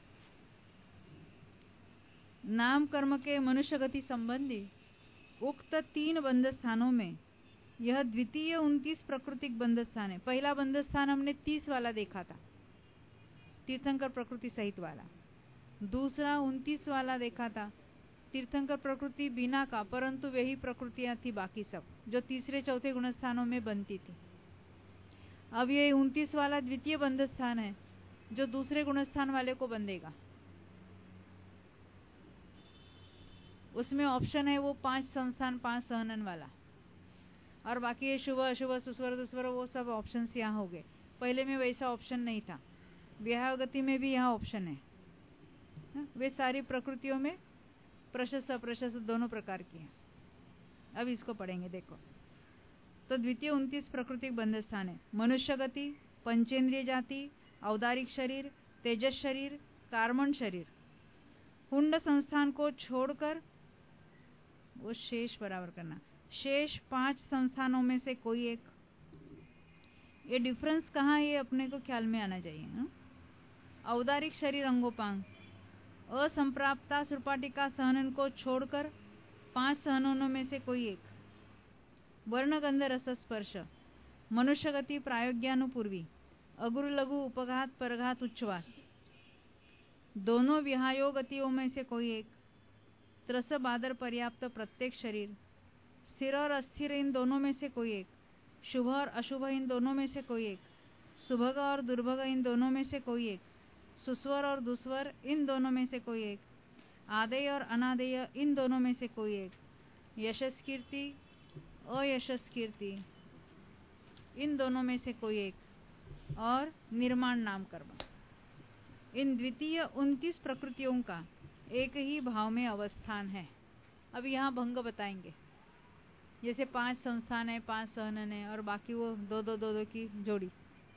नाम कर्म के मनुष्य गति संबंधी उक्त 3 बंध स्थानों में यह द्वितीय 29 प्राकृतिक बंध स्थान है। पहला बंध स्थान हमने 30 वाला देखा था, तीर्थंकर प्रकृति सहित वाला। दूसरा 29 वाला देखा था, तीर्थंकर प्रकृति बिना का, परंतु वही प्रकृतियां थी बाकी सब जो तीसरे चौथे गुण स्थानों में बनती थी। अब ये 29 वाला द्वितीय बंध स्थान है जो दूसरे गुण स्थान वाले को बंधेगा। उसमें ऑप्शन है वो 5 संस्थान 5 सहनन वाला, और बाकी ये शुभ अशुभ सुस्वर दुस्वर वो सब ऑप्शन यहाँ हो गए। पहले में वैसा ऑप्शन नहीं था। विहाय गति में भी यहाँ ऑप्शन है। वे सारी प्रकृतियों में प्रशस्त अप्रशस्त दोनों प्रकार की हैं। अब इसको पढ़ेंगे। देखो तो द्वितीय 29 प्राकृतिक बंध स्थान है। मनुष्य गति, पंचेंद्रिय जाति, औदारिक शरीर, तेजस शरीर, कार्मण शरीर। हुंड संस्थान को छोड़कर वो शेष बराबर करना, शेष 5 संस्थानों में से कोई एक। ये डिफरेंस कहाँ है ये अपने को ख्याल में आना चाहिए। औदारिक शरीर अंगोपांग, असंप्राप्ता सुरपाटिका सहनन को छोड़कर 5 सहननों में से कोई एक। वर्ण गंध रस स्पर्श, मनुष्य गति प्रायोग्यानुपूर्वी, अगुरु लघु उपघात परघात उच्छ्वास, दोनों विहायो गतियों में से कोई एक। त्रस बादर पर्याप्त प्रत्येक शरीर, स्थिर और अस्थिर इन दोनों में से कोई एक। शुभ और अशुभ इन दोनों में से कोई एक। सुभग और दुर्भग इन दोनों में से कोई एक। सुस्वर और दुस्वर इन दोनों में से कोई एक। आदेय और अनादेय इन दोनों में से कोई एक। यशस कीर्ति अयशस कीर्ति इन दोनों में से कोई एक। और निर्माण नाम कर्म। इन द्वितीय 29 प्रकृतियों का एक ही भाव में अवस्थान है। अब यहाँ भंग बताएंगे। जैसे 5 संस्थान है, 5 सहनन है और बाकी वो 2-2-2-2 की जोड़ी।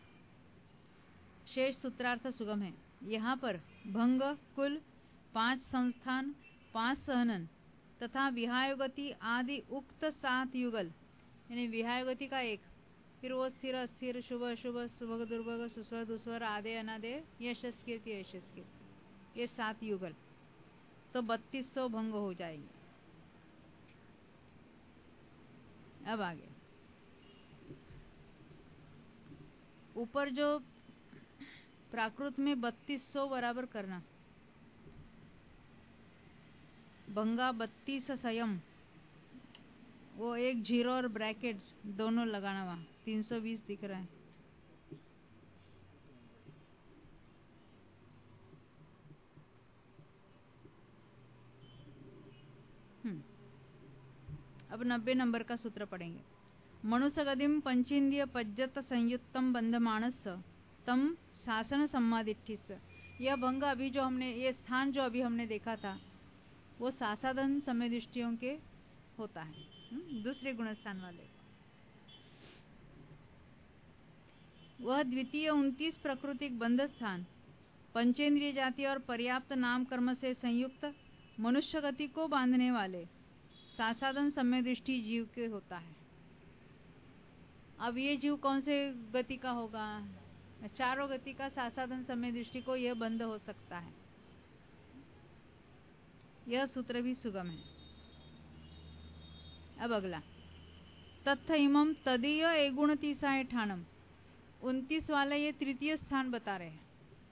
शेष सूत्रार्थ सुगम है। यहाँ पर भंग कुल 5 संस्थान 5 सहनन तथा विहायोगति आदि उक्त 7 युगल, यानी विहायोगति का एक, फिर वो स्थिर अस्थिर शुभ अशुभ सुभग दुर्भग सुस्वर दुस्वर आदे अनादे यशस कीर्ति यशस कीर्ति, ये 7 युगल तो 3200 भंग हो जाएंगे। अब आगे ऊपर जो प्राकृत में 3200 बराबर करना, भंगा 32 संयम, वो एक 0 और ब्रैकेट दोनों लगाना, वहां 320 दिख रहा है। अब 90 नंबर का सूत्र पढ़ेंगे। मनुसगदिम पंचेन्द्रिय पज्जत संयुक्तम बंधमानस तम शासन सम्मादिठिस। यह भंग अभी जो हमने, ये स्थान जो अभी हमने देखा था वो सासादन समय दृष्टियों के होता है, दूसरे गुणस्थान वाले। वह द्वितीय 29 प्राकृतिक बंध स्थान पंचेंद्रिय जाति और पर्याप्त नाम कर्म से संयुक्त मनुष्य गति को बांधने वाले सासादन समय दृष्टि जीव के होता है। अब ये जीव कौन से गति का होगा? चारों गति का सासाधन समय दृष्टि को यह बंध हो सकता है। यह सूत्र भी सुगम है। अब अगला, तत्थ इमम तदीय एगुण तीसाए ठानम। 29 वाला ये तृतीय स्थान बता रहे हैं।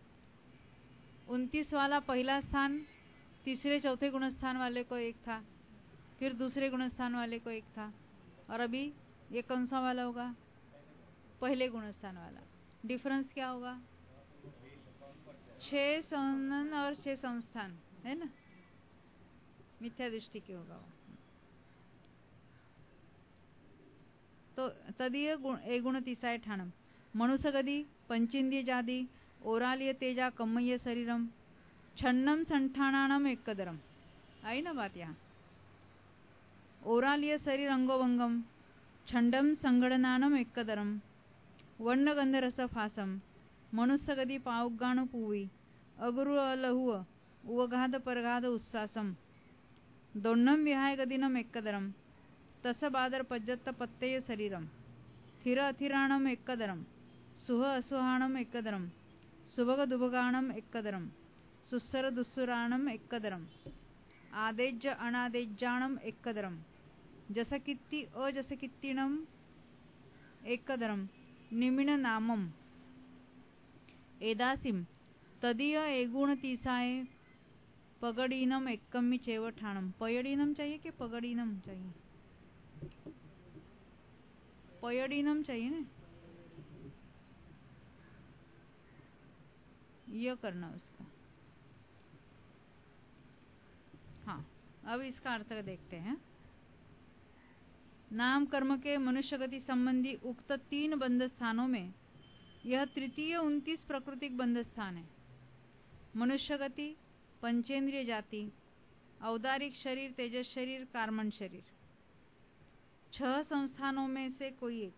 29 वाला पहला स्थान तीसरे चौथे गुण स्थान वाले को एक था, फिर दूसरे गुण स्थान वाले को एक था, और अभी ये कौन सा वाला होगा? पहले गुण स्थान वाला। डिफरेंस क्या होगा? 6 संस्थान और 6 संस्थान है ना, मिथ्या दृष्टि के होगा वो। तो तदीय एगुण तीसाय ठाणम मनुष्यगति पंचेंद्रिय जाति ओरालिय तेजा कम्मय शरीरम छन्नम संठानानम एकदरम। आई ना बात यहाँ? ओरालिय शरीर अंगोवंगम छंडम संगणनानम एकदरम वर्ण गंध रस फासम मनुष्यगति पावगाणु पूवी अगुरु अलहुव उवघात परघात उत्सासम दोन्नम विहाय गदिनम एकदरम तस बादर पज्जत्त पत्तेय शरीरम थिर अथिराणम एकदरम सुह असुहाणम एकदरम सुभग दुभगाणम एकदरम सुस्सर दुस्सुराणम एकदरम आदेज्य अनादेज्याणम एकदरम जसकित्ति अजसकित्तिणम एकदरम निमिण नामम एदासिम तदीय एगुण तीसाए पगड़ीनम एकम्मी चेव ठाणम। पयड़ीनम चाहिए कि पगड़ीनम चाहिए? पयड़ीनम चाहिए ना, यह करना उसका। हाँ, अब इसका अर्थ देखते हैं। नाम कर्म के मनुष्यगति संबंधी उक्त 3 बंध स्थानों में यह तृतीय 29 प्राकृतिक बंध स्थान है। मनुष्यगति, पंचेंद्रिय जाति, औदारिक शरीर, तेजस शरीर, कार्मण शरीर, 6 संस्थानों में से कोई एक।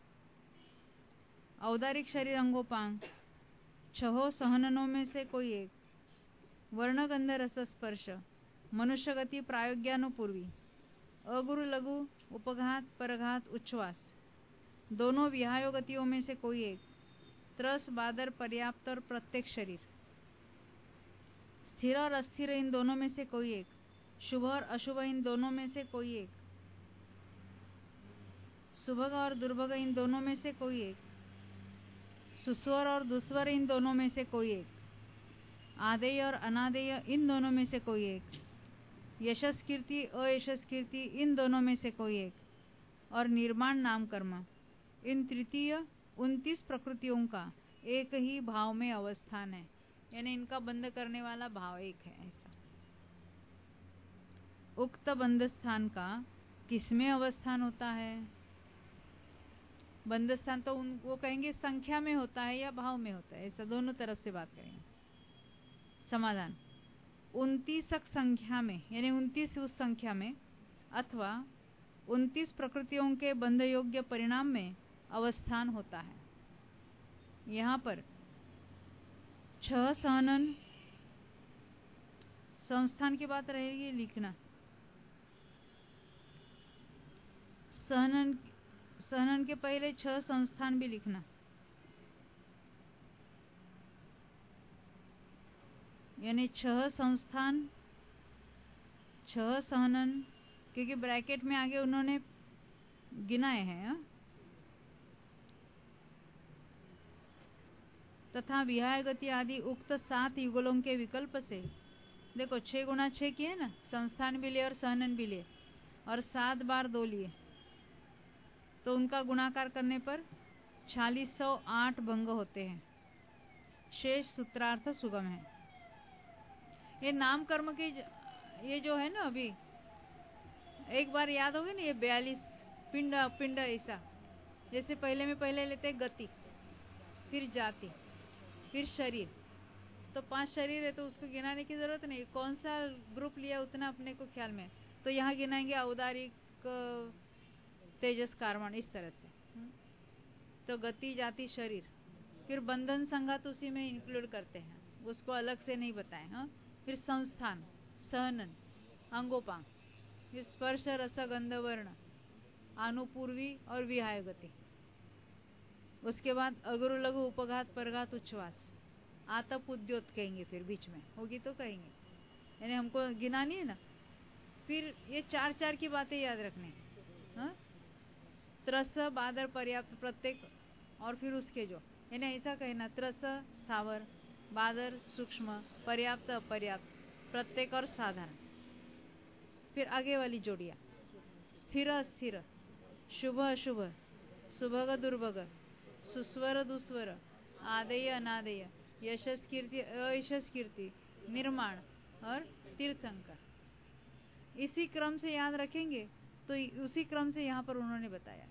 औदारिक शरीर अंगोपांग, 6 सहननों में से कोई एक। वर्ण गंध रस स्पर्श, मनुष्यगति प्रायोग्यानुपूर्वी, अगुरु लघु उपघात परघात उच्छ्वास, दोनों विहायो गतियों में से कोई एक। त्रस बादर पर्याप्त और प्रत्येक शरीर, स्थिर और अस्थिर इन दोनों में से कोई एक। शुभ और अशुभ इन दोनों में से कोई एक। सुभग और दुर्भग इन दोनों में से कोई एक। सुस्वर और दुस्वर इन दोनों में से कोई एक। आदेय और अनादेय इन दोनों में से कोई एक। यशस कीर्ति अयशस कीर्ति इन दोनों में से कोई एक। और निर्माण नाम कर्म इन तृतीय 29 प्रकृतियों का एक ही भाव में अवस्थान है, यानी इनका बंध करने वाला भाव एक है। ऐसा उक्त बंध स्थान का किसमें अवस्थान होता है? बंध स्थान तो वो कहेंगे संख्या में होता है या भाव में होता है, ऐसा दोनों तरफ से बात करेंगे। समाधान, 29 संख्या में, यानी 29 उस संख्या में, अथवा 29 प्रकृतियों के बंध योग्य परिणाम में अवस्थान होता है। यहाँ पर 6 सहनन संस्थान की बात रहेगी, लिखना। सहनन के पहले 6 संस्थान भी लिखना। यानी 6 संस्थान, 6 सहनन, क्योंकि ब्रैकेट में आगे उन्होंने गिनाए हैं। तथा विहाय गति आदि उक्त 7 युगलों के विकल्प से देखो 6 गुना 6 किए ना, संस्थान भी लिए और सहनन भी लिए, और 7 बार 2 लिए, तो उनका गुणाकार करने पर 4608 भंग होते हैं। शेष सूत्रार्थ सुगम है। ये नाम कर्म की ये जो है ना, अभी एक बार याद होगी ना, ये 42 पिंड पिंड ऐसा, जैसे पहले लेते गति, फिर जाति, फिर शरीर, तो 5 शरीर है, तो उसको गिनाने की जरूरत नहीं, कौन सा ग्रुप लिया उतना अपने को ख्याल में। तो यहाँ गिनाएंगे औदारिक तेजस कार्बन, इस तरह से। तो गति जाति शरीर, फिर बंधन संघात उसी में इंक्लूड करते हैं, उसको अलग से नहीं बताएं। हाँ, फिर संस्थान, सहनन, अंगोपांग, फिर स्पर्श रस गंध वर्ण, अनुपूर्वी और विहाय गति, उसके बाद अगुरु लघु उपघात परघात उच्छ्वास, आतप उद्योत कहेंगे, फिर बीच में होगी तो कहेंगे, यानी हमको गिनानी है ना। फिर ये 4-4 की बातें याद रखने, हाँ, त्रस बादर पर्याप्त प्रत्येक, और फिर उसके जो, यानी ऐसा कहना, त्रस स्थावर, बादर सूक्ष्म, पर्याप्त अपर्याप्त, प्रत्येक और साधारण। फिर आगे वाली जोड़ियां, स्थिर अस्थिर, शुभ अशुभ, सुभग दुर्भग, सुस्वर दुस्वर, आदेय अनादेय, यशस कीर्ति अयशस कीर्ति, निर्माण और तीर्थंकर। इसी क्रम से याद रखेंगे तो उसी क्रम से यहाँ पर उन्होंने बताया।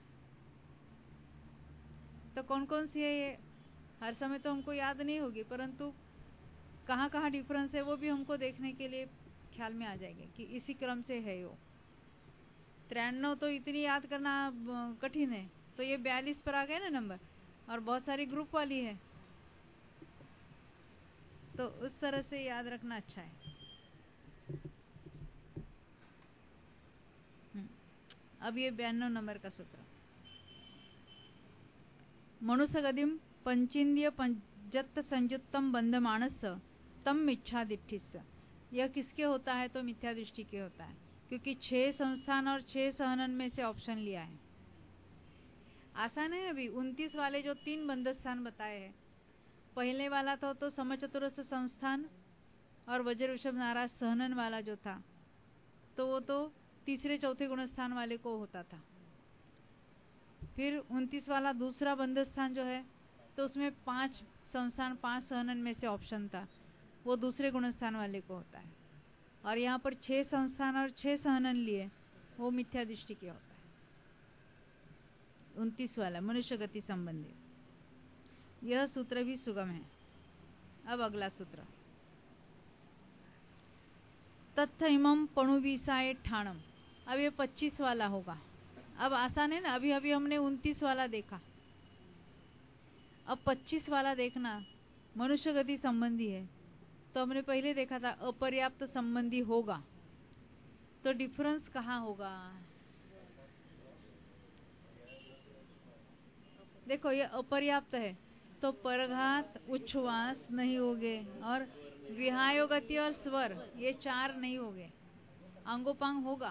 तो कौन कौन सी है ये हर समय तो हमको याद नहीं होगी, परंतु कहाँ कहाँ डिफरेंस है वो भी हमको देखने के लिए ख्याल में आ जाएंगे कि इसी क्रम से है वो। 93 तो इतनी याद करना कठिन है, तो ये 42 पर आ गए ना नंबर, और बहुत सारी ग्रुप वाली है, तो उस तरह से याद रखना अच्छा है। अब ये 92 नंबर का सूत्र, मनुष्यगतिम पंचेन्द्रिय पंचत्त संयुक्तम बंध मानस तम मिथ्या दिट्ठिस। यह किसके होता है? तो मिथ्या दृष्टि के होता है, क्योंकि 6 संस्थान और 6 सहनन में से ऑप्शन लिया है। आसान है अभी 29 वाले जो 3 बंध स्थान बताए हैं। पहले वाला था तो समचतुरस्र संस्थान और वज्र वृषभ नाराज सहनन वाला जो था, तो वो तो तीसरे चौथे गुण स्थान वाले को होता था। फिर 29 वाला दूसरा बंध स्थान जो है, तो उसमें 5 संस्थान 5 सहनन में से ऑप्शन था, वो दूसरे गुण स्थान वाले को होता है। और यहाँ पर 6 संस्थान और 6 सहनन लिए, वो मिथ्या दृष्टि के होता है। 29 वाला मनुष्य गति संबंधी, यह सूत्र भी सुगम है। अब अगला सूत्र, तत्थ इमं पणुविसाय ठाणम। अब ये 25 वाला होगा। अब आसान है ना, अभी अभी हमने 29 वाला देखा, अब 25 वाला देखना। मनुष्य गति संबंधी है, तो हमने पहले देखा था अपर्याप्त संबंधी होगा, तो डिफरेंस कहाँ होगा? देखो ये अपर्याप्त है, तो परघात उच्छ्वास नहीं होगे, और विहायोगति और स्वर ये 4 नहीं होंगे, अंगोपांग होगा।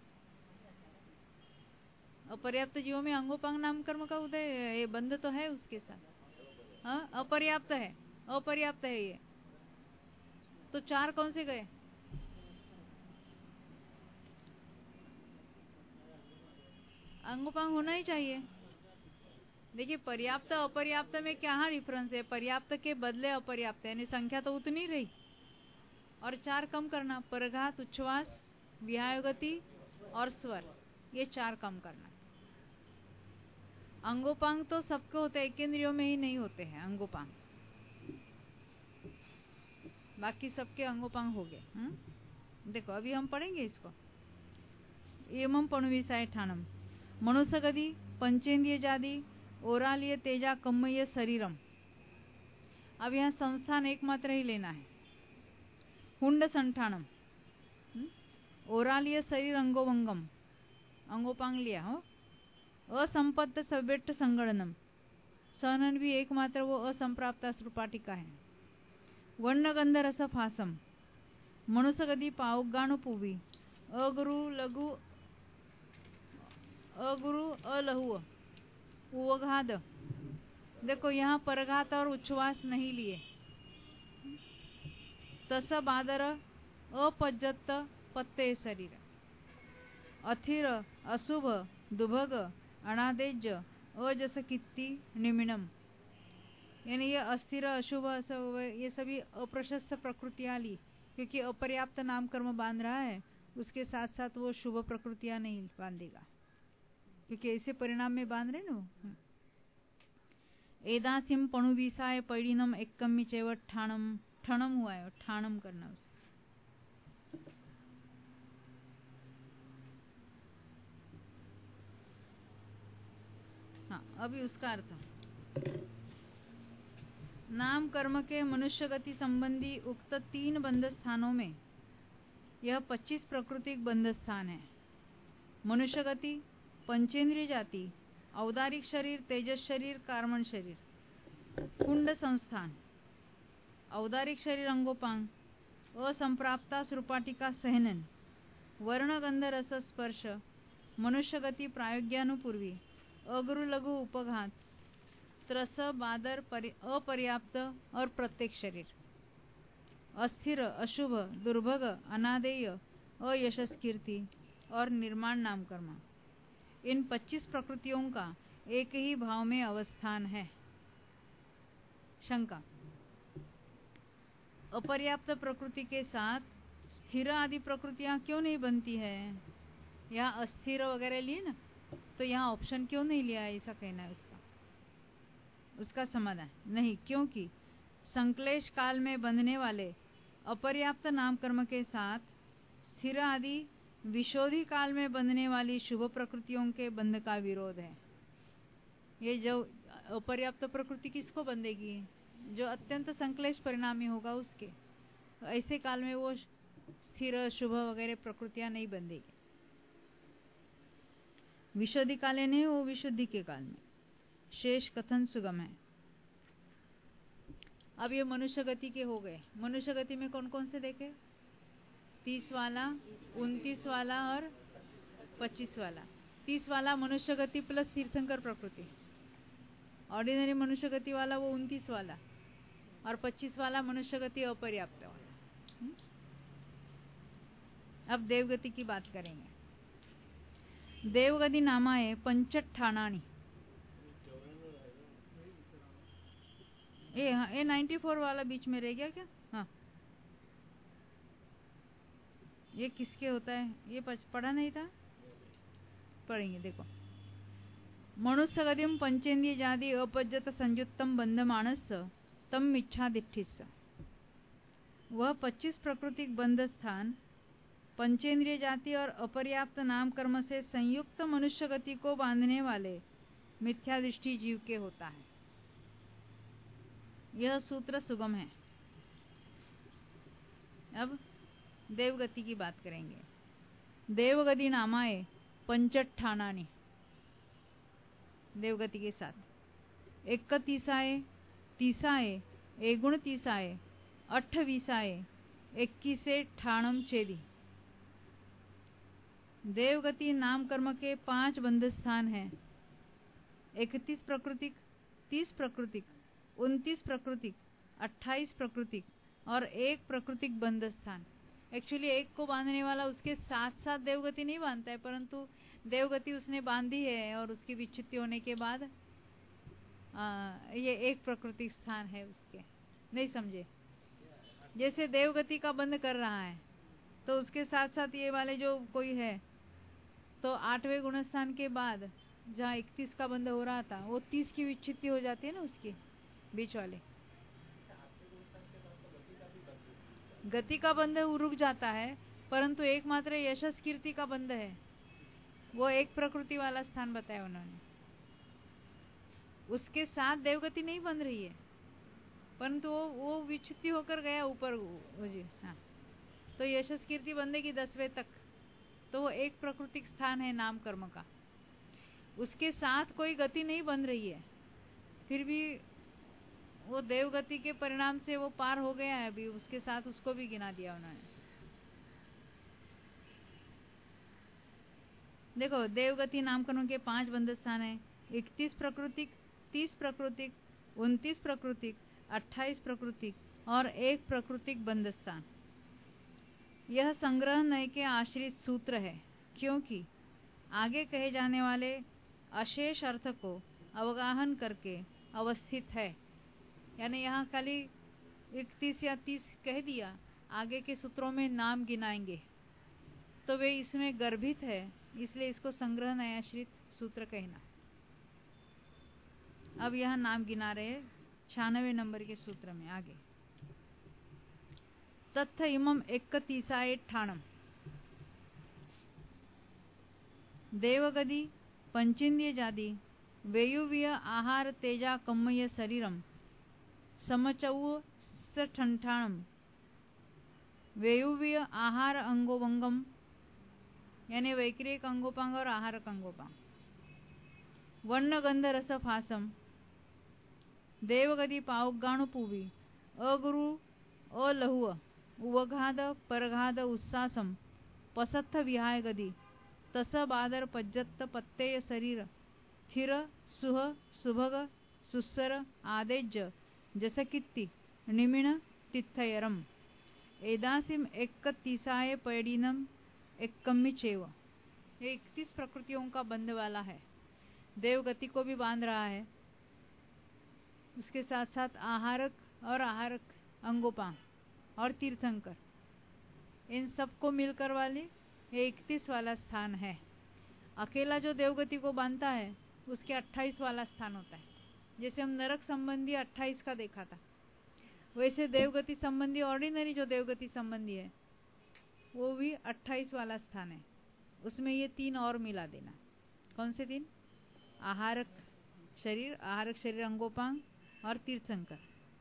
अपर्याप्त जीवों में अंगोपांग नाम कर्म का उदय, ये बंध तो है उसके साथ। हाँ, अपर्याप्त है, अपर्याप्त है ये, तो 4 कौन से गए? अंगोपांग होना ही चाहिए। देखिए पर्याप्त अपर्याप्त में क्या डिफरेंस है? पर्याप्त के बदले अपर्याप्त, यानी संख्या तो उतनी रही, और 4 कम करना, परघात उच्छ्वास विहायोगति और स्वर, ये 4 कम करना। अंगोपांग तो सबको होते हैं, एक इंद्रियों में ही नहीं होते हैं अंगोपांग, बाकी सबके अंगोपांग हो गए। देखो अभी हम पढ़ेंगे इसको। एवं पणुविसाय ठाणम, मनुष्यगति पंचेन्द्रिय जाति ओरालिय तेजा कम्मय शरीरम। अब यहाँ संस्थान एकमात्र ही लेना है। हुंड संठानम, ओरालिय शरीर अंगोवंगम, अंगोपांग लिया हो। असंपत्त सवेट्ट संगणनम, सहनन भी एकमात्र वो असंप्राप्त श्रुपाटिका है। वर्णगंध रस फासम, मनुष्यगति पावगाणुपुवी, अगुरु लघु अगुरु अलहु उवघाद। देखो यहाँ परघात और उच्छ्वास नहीं लिए। तस बादर अपज्जत पत्ते शरीर, अथिर अशुभ दुभग अनादेज अजस कीर्ति निमिनम, यानी ये अस्थिर अशुभ ये सभी अप्रशस्त प्रकृतियां ली, क्योंकि अपर्याप्त नाम कर्म बांध रहा है, उसके साथ साथ वो शुभ प्रकृतियां नहीं बांधेगा, क्योंकि ऐसे परिणाम में बांध रहे ना। एदासिम पणुविसाय पैडिनम एकम्मी चैव ठाणम, ठणम हुआ है, ठाणम करना उसे। हाँ, अभी उसका अर्थ, नाम कर्म के मनुष्य गति संबंधी उक्त 3 बंध स्थानों में यह 25 प्राकृतिक बंध स्थान है। मनुष्य गति, पंचेंद्रिय जाति औदारिक शरीर, तेजस शरीर, कार्मण शरीर, कुंड संस्थान, औदारिक शरीर अंगोपांग, असंप्राप्ता स्वरूपाटिका सहनन, वर्ण गंध रस स्पर्श, मनुष्य गति प्रायोग्यानुपूर्वी, अगुरु लघु उपघात, त्रस बादर अपर्याप्त और प्रत्येक शरीर, अस्थिर, अशुभ, दुर्भग, अनादेय, अयशस कीर्ति और निर्माण नाम कर्म, इन 25 प्रकृतियों का एक ही भाव में अवस्थान है। शंका, अपर्याप्त प्रकृति के साथ स्थिर आदि प्रकृतियां क्यों नहीं बनती है? यहाँ अस्थिर वगैरह लिए ना, तो यहाँ ऑप्शन क्यों नहीं लिया, ऐसा कहना है उसका समाधान नहीं, क्योंकि संक्लेश काल में बंधने वाले अपर्याप्त नाम कर्म के साथ स्थिर आदि विशोधि काल में बंधने वाली शुभ प्रकृतियों के बंध का विरोध है। ये जो अपर्याप्त प्रकृति किसको बंधेगी? जो अत्यंत संक्लेश परिणामी होगा उसके। ऐसे काल में वो स्थिर शुभ वगैरह प्रकृतियां नहीं बंधेगी। विशुद्धि काले नहीं, वो विशुद्धि के काल में। शेष कथन सुगम है। अब ये मनुष्य गति के हो गए। मनुष्य गति में कौन कौन से देखे? 30 वाला, 29 वाला और 25 वाला। 30 वाला मनुष्य गति प्लस तीर्थंकर प्रकृति। ऑर्डिनरी मनुष्य गति वाला वो 29 वाला, और 25 वाला मनुष्य गति अपर्याप्त वाला। अब देवगति की बात करेंगे। देवगति नामाए पंचठाणानि। ये 94 वाला बीच में रह गया क्या? हाँ, ये किसके होता है? ये पढ़ा नहीं था, पढ़ेंगे। देखो, मनुष्य गतिम पंचेन्द्रिय जाति अपज्यत संयुक्तम बंध मानस तम इच्छा दिठिस। वह 25 प्राकृतिक बंध स्थान पंचेंद्रिय जाति और अपर्याप्त नाम कर्म से संयुक्त मनुष्य गति को बांधने वाले मिथ्या दृष्टि जीव के होता है। यह सूत्र सुगम है। अब देवगति की बात करेंगे। देवगति नामाए पंचठाणानि। देवगति के साथ 31 तीसाए, एगुण तीसाए, 28 21 ठाणम चेदी। देवगति नाम कर्म के 5 बंध स्थान हैं। 31 प्राकृतिक, 30 प्राकृतिक, 29 प्राकृतिक, 28 प्राकृतिक और 1 प्राकृतिक बंध स्थान। एक्चुअली एक को बांधने वाला उसके साथ साथ देवगति नहीं बांधता है, परंतु देवगति उसने बांधी है और उसकी विच्छित्ति होने के बाद ये 1 प्राकृतिक स्थान है उसके। नहीं समझे? जैसे देवगति का बंध कर रहा है तो उसके साथ साथ ये वाले जो कोई है, तो 8वें गुणस्थान के बाद जहाँ 31 का बंध हो रहा था वो 30 की विच्छित्ति हो जाती है ना उसकी बीच वाले। गति का बंध रुक जाता है, परंतु एकमात्र यशस कीर्ति का बंध है, वो 1 प्रकृति वाला स्थान बताया उन्होंने। उसके साथ देवगति नहीं बंध रही है, परंतु वो विच्छित्ति होकर गया ऊपर। हाँ, तो यशस कीर्ति बंधेगी 10वें तक, तो वो 1 प्राकृतिक स्थान है नाम कर्म का। उसके साथ कोई गति नहीं बन रही है, फिर भी वो देवगति के परिणाम से वो पार हो गया है। अभी उसके साथ उसको भी गिना दिया उन्होंने। देखो, देवगति नाम कर्म के 5 बंध स्थान है। 31 प्राकृतिक, 30 प्राकृतिक, 29 प्राकृतिक, 28 प्राकृतिक और 1 प्राकृतिक बंध स्थान। यह संग्रह नय के आश्रित सूत्र है, क्योंकि आगे कहे जाने वाले अशेष अर्थ को अवगाहन करके अवस्थित है। यानी यहाँ खाली 31 या 30 कह दिया, आगे के सूत्रों में नाम गिनाएंगे तो वे इसमें गर्भित है, इसलिए इसको संग्रह नयाश्रित सूत्र कहना। अब यहाँ नाम गिना रहे 96वें नंबर के सूत्र में आगे। तत्थ इमम 31 ठाणम। देवगति पंचेन्द्रिय जाति वेयुव्य आहार तेजा कम्मय शरीरम समचौ ठंठाणम। वेयुव्य आहार अंगोवंगम, यानी वैक्रिक अंगोपांग और आहारक अंगोपांग। वर्ण गंध रस फासम देवगति पावगाणु पूवी अगुरु अलहुव उवघाद परघाद उस्सासम पसत्थ विहाय गदी तस बादर पज्जत्त पत्तेय शरीर स्थिर सुह सुभग सुस्सर आदेज्य जसकित्ति निमिण तिथयरम एदासिम एक तीसाय पैडीनम एक्कम्मी चेव। ये 31 प्रकृतियों का बंध वाला है। देवगति को भी बांध रहा है, उसके साथ साथ आहारक अंगोपांग और तीर्थंकर, इन सबको मिलकर वाले ये 31 वाला स्थान है। अकेला जो देवगति को बांधता है उसके 28 वाला स्थान होता है। जैसे हम नरक संबंधी 28 का देखा था, वैसे देवगति संबंधी ऑर्डिनरी जो देवगति संबंधी है वो भी 28 वाला स्थान है। उसमें ये 3 और मिला देना। कौन से 3? आहारक शरीर अंगोपांग और तीर्थंकर।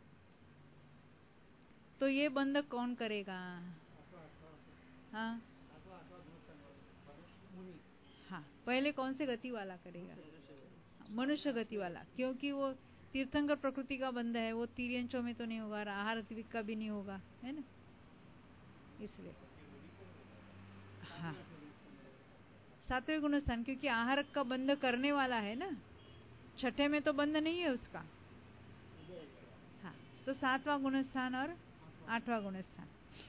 तो ये बंध कौन करेगा? हाँ, पहले कौन से गति वाला करेगा? मनुष्य गति वाला, क्योंकि वो तीर्थंकर प्रकृति का बंध है, वो तिर्यंचों में तो नहीं होगा, आहार द्विक का भी नहीं होगा, है ना, इसलिए। हाँ, 7वें गुण स्थान, क्योंकि आहारक का बंध करने वाला है ना, 6ठे में तो बंध नहीं है उसका। हाँ, तो 7वां गुण स्थान और 8वां गुण स्थान।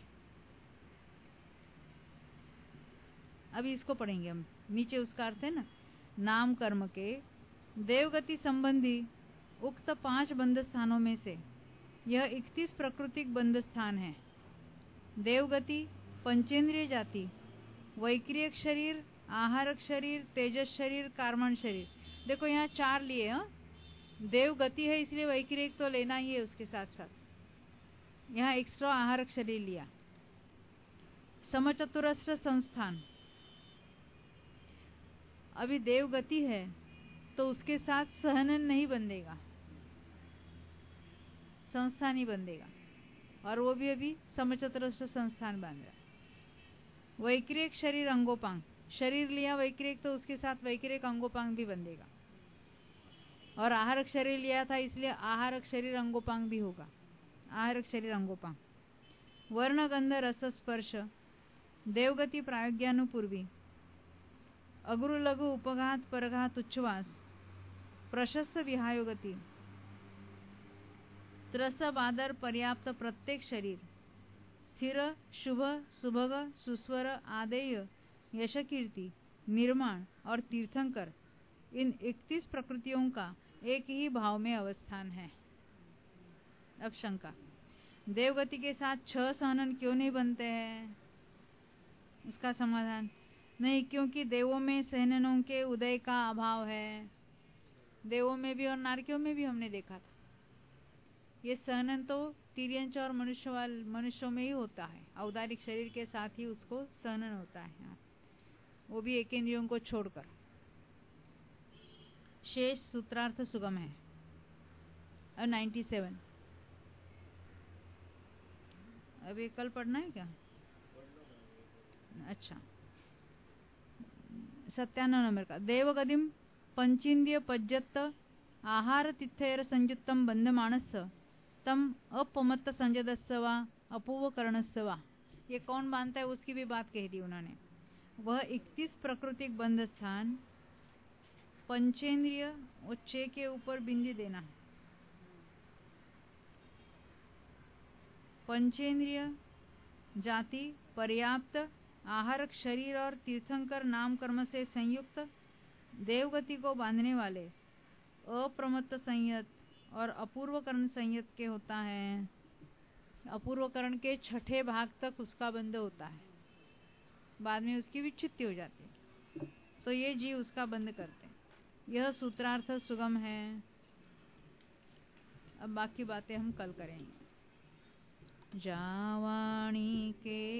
अभी इसको पढ़ेंगे हम। नीचे उसका अर्थ है ना, नाम कर्म के देवगति संबंधी उक्त 5 बंध स्थानों में से यह 31 प्राकृतिक बंध स्थान है। देवगति पंचेंद्रिय जाति, वैक्रियक शरीर, आहारक शरीर, तेजस शरीर, कार्मण शरीर। देखो यहाँ 4 लिए। देवगति है इसलिए वैक्रियक तो लेना ही है, उसके साथ साथ यहाँ एक्स्ट्रा आहारक शरीर लिया। समचतुरस्र संस्थान, अभी देवगति है तो उसके साथ सहनन नहीं बंधेगा, संस्थान ही बंधेगा, और वो भी अभी समचतुरस्र संस्थान बांध रहा। वैक्रियक शरीर अंगोपांग, शरीर लिया वैक्रियक तो उसके साथ वैक्रियक अंगोपांग भी बंधेगा, और आहारक शरीर लिया था इसलिए आहारक शरीर अंगोपांग भी होगा, आहारक शरीर अंगोपांग। वर्ण गंध रस स्पर्श देवगति प्रायोग्यानुपूर्वी अगुरु लघु उपघात परघात उच्छ्वास प्रशस्त विहायोगति त्रस बादर पर्याप्त प्रत्येक शरीर स्थिर शुभ सुभग सुस्वर आदेय यशकीर्ति निर्माण और तीर्थंकर, इन 31 प्रकृतियों का एक ही भाव में अवस्थान है। अब शंका, देवगति के साथ 6 सहनन क्यों नहीं बनते हैं? उसका समाधान, नहीं, क्योंकि देवों में सहननों के उदय का अभाव है। देवों में भी और नारकियों में भी हमने देखा था, ये सहनन तो तिर्यंच और मनुष्यों में ही होता है। औदारिक शरीर के साथ ही उसको सहनन होता है, वो भी एकेंद्रियों को छोड़कर। शेष सूत्रार्थ सुगम है। अब 97, अभी कल पढ़ना है क्या? अच्छा, 97 नंबर का। देवगतिम पंचीन्द्रिय पज्जत आहार तिथ्यर संयुक्तम बंधमानस तम अपमत्त संजदस्य वा अपूर्वकरणस्य वा। ये कौन बांधता है उसकी भी बात कह दी उन्होंने। वह 31 प्राकृतिक बंध स्थान पंचेंद्रिय और 6 के ऊपर बिंदी देना। पंचेंद्रिय जाति पर्याप्त आहारक शरीर और तीर्थंकर नाम कर्म से संयुक्त देवगति को बांधने वाले अप्रमत्त संयत और अपूर्वकरण संयत के होता है। अपूर्वकरण के 6ठे भाग तक उसका बंध होता है, बाद में उसकी विच्छित्ति हो जाती है, तो ये जीव उसका बंध करते हैं। यह सूत्रार्थ सुगम है। अब बाकी बातें हम कल करेंगे। जावाणी के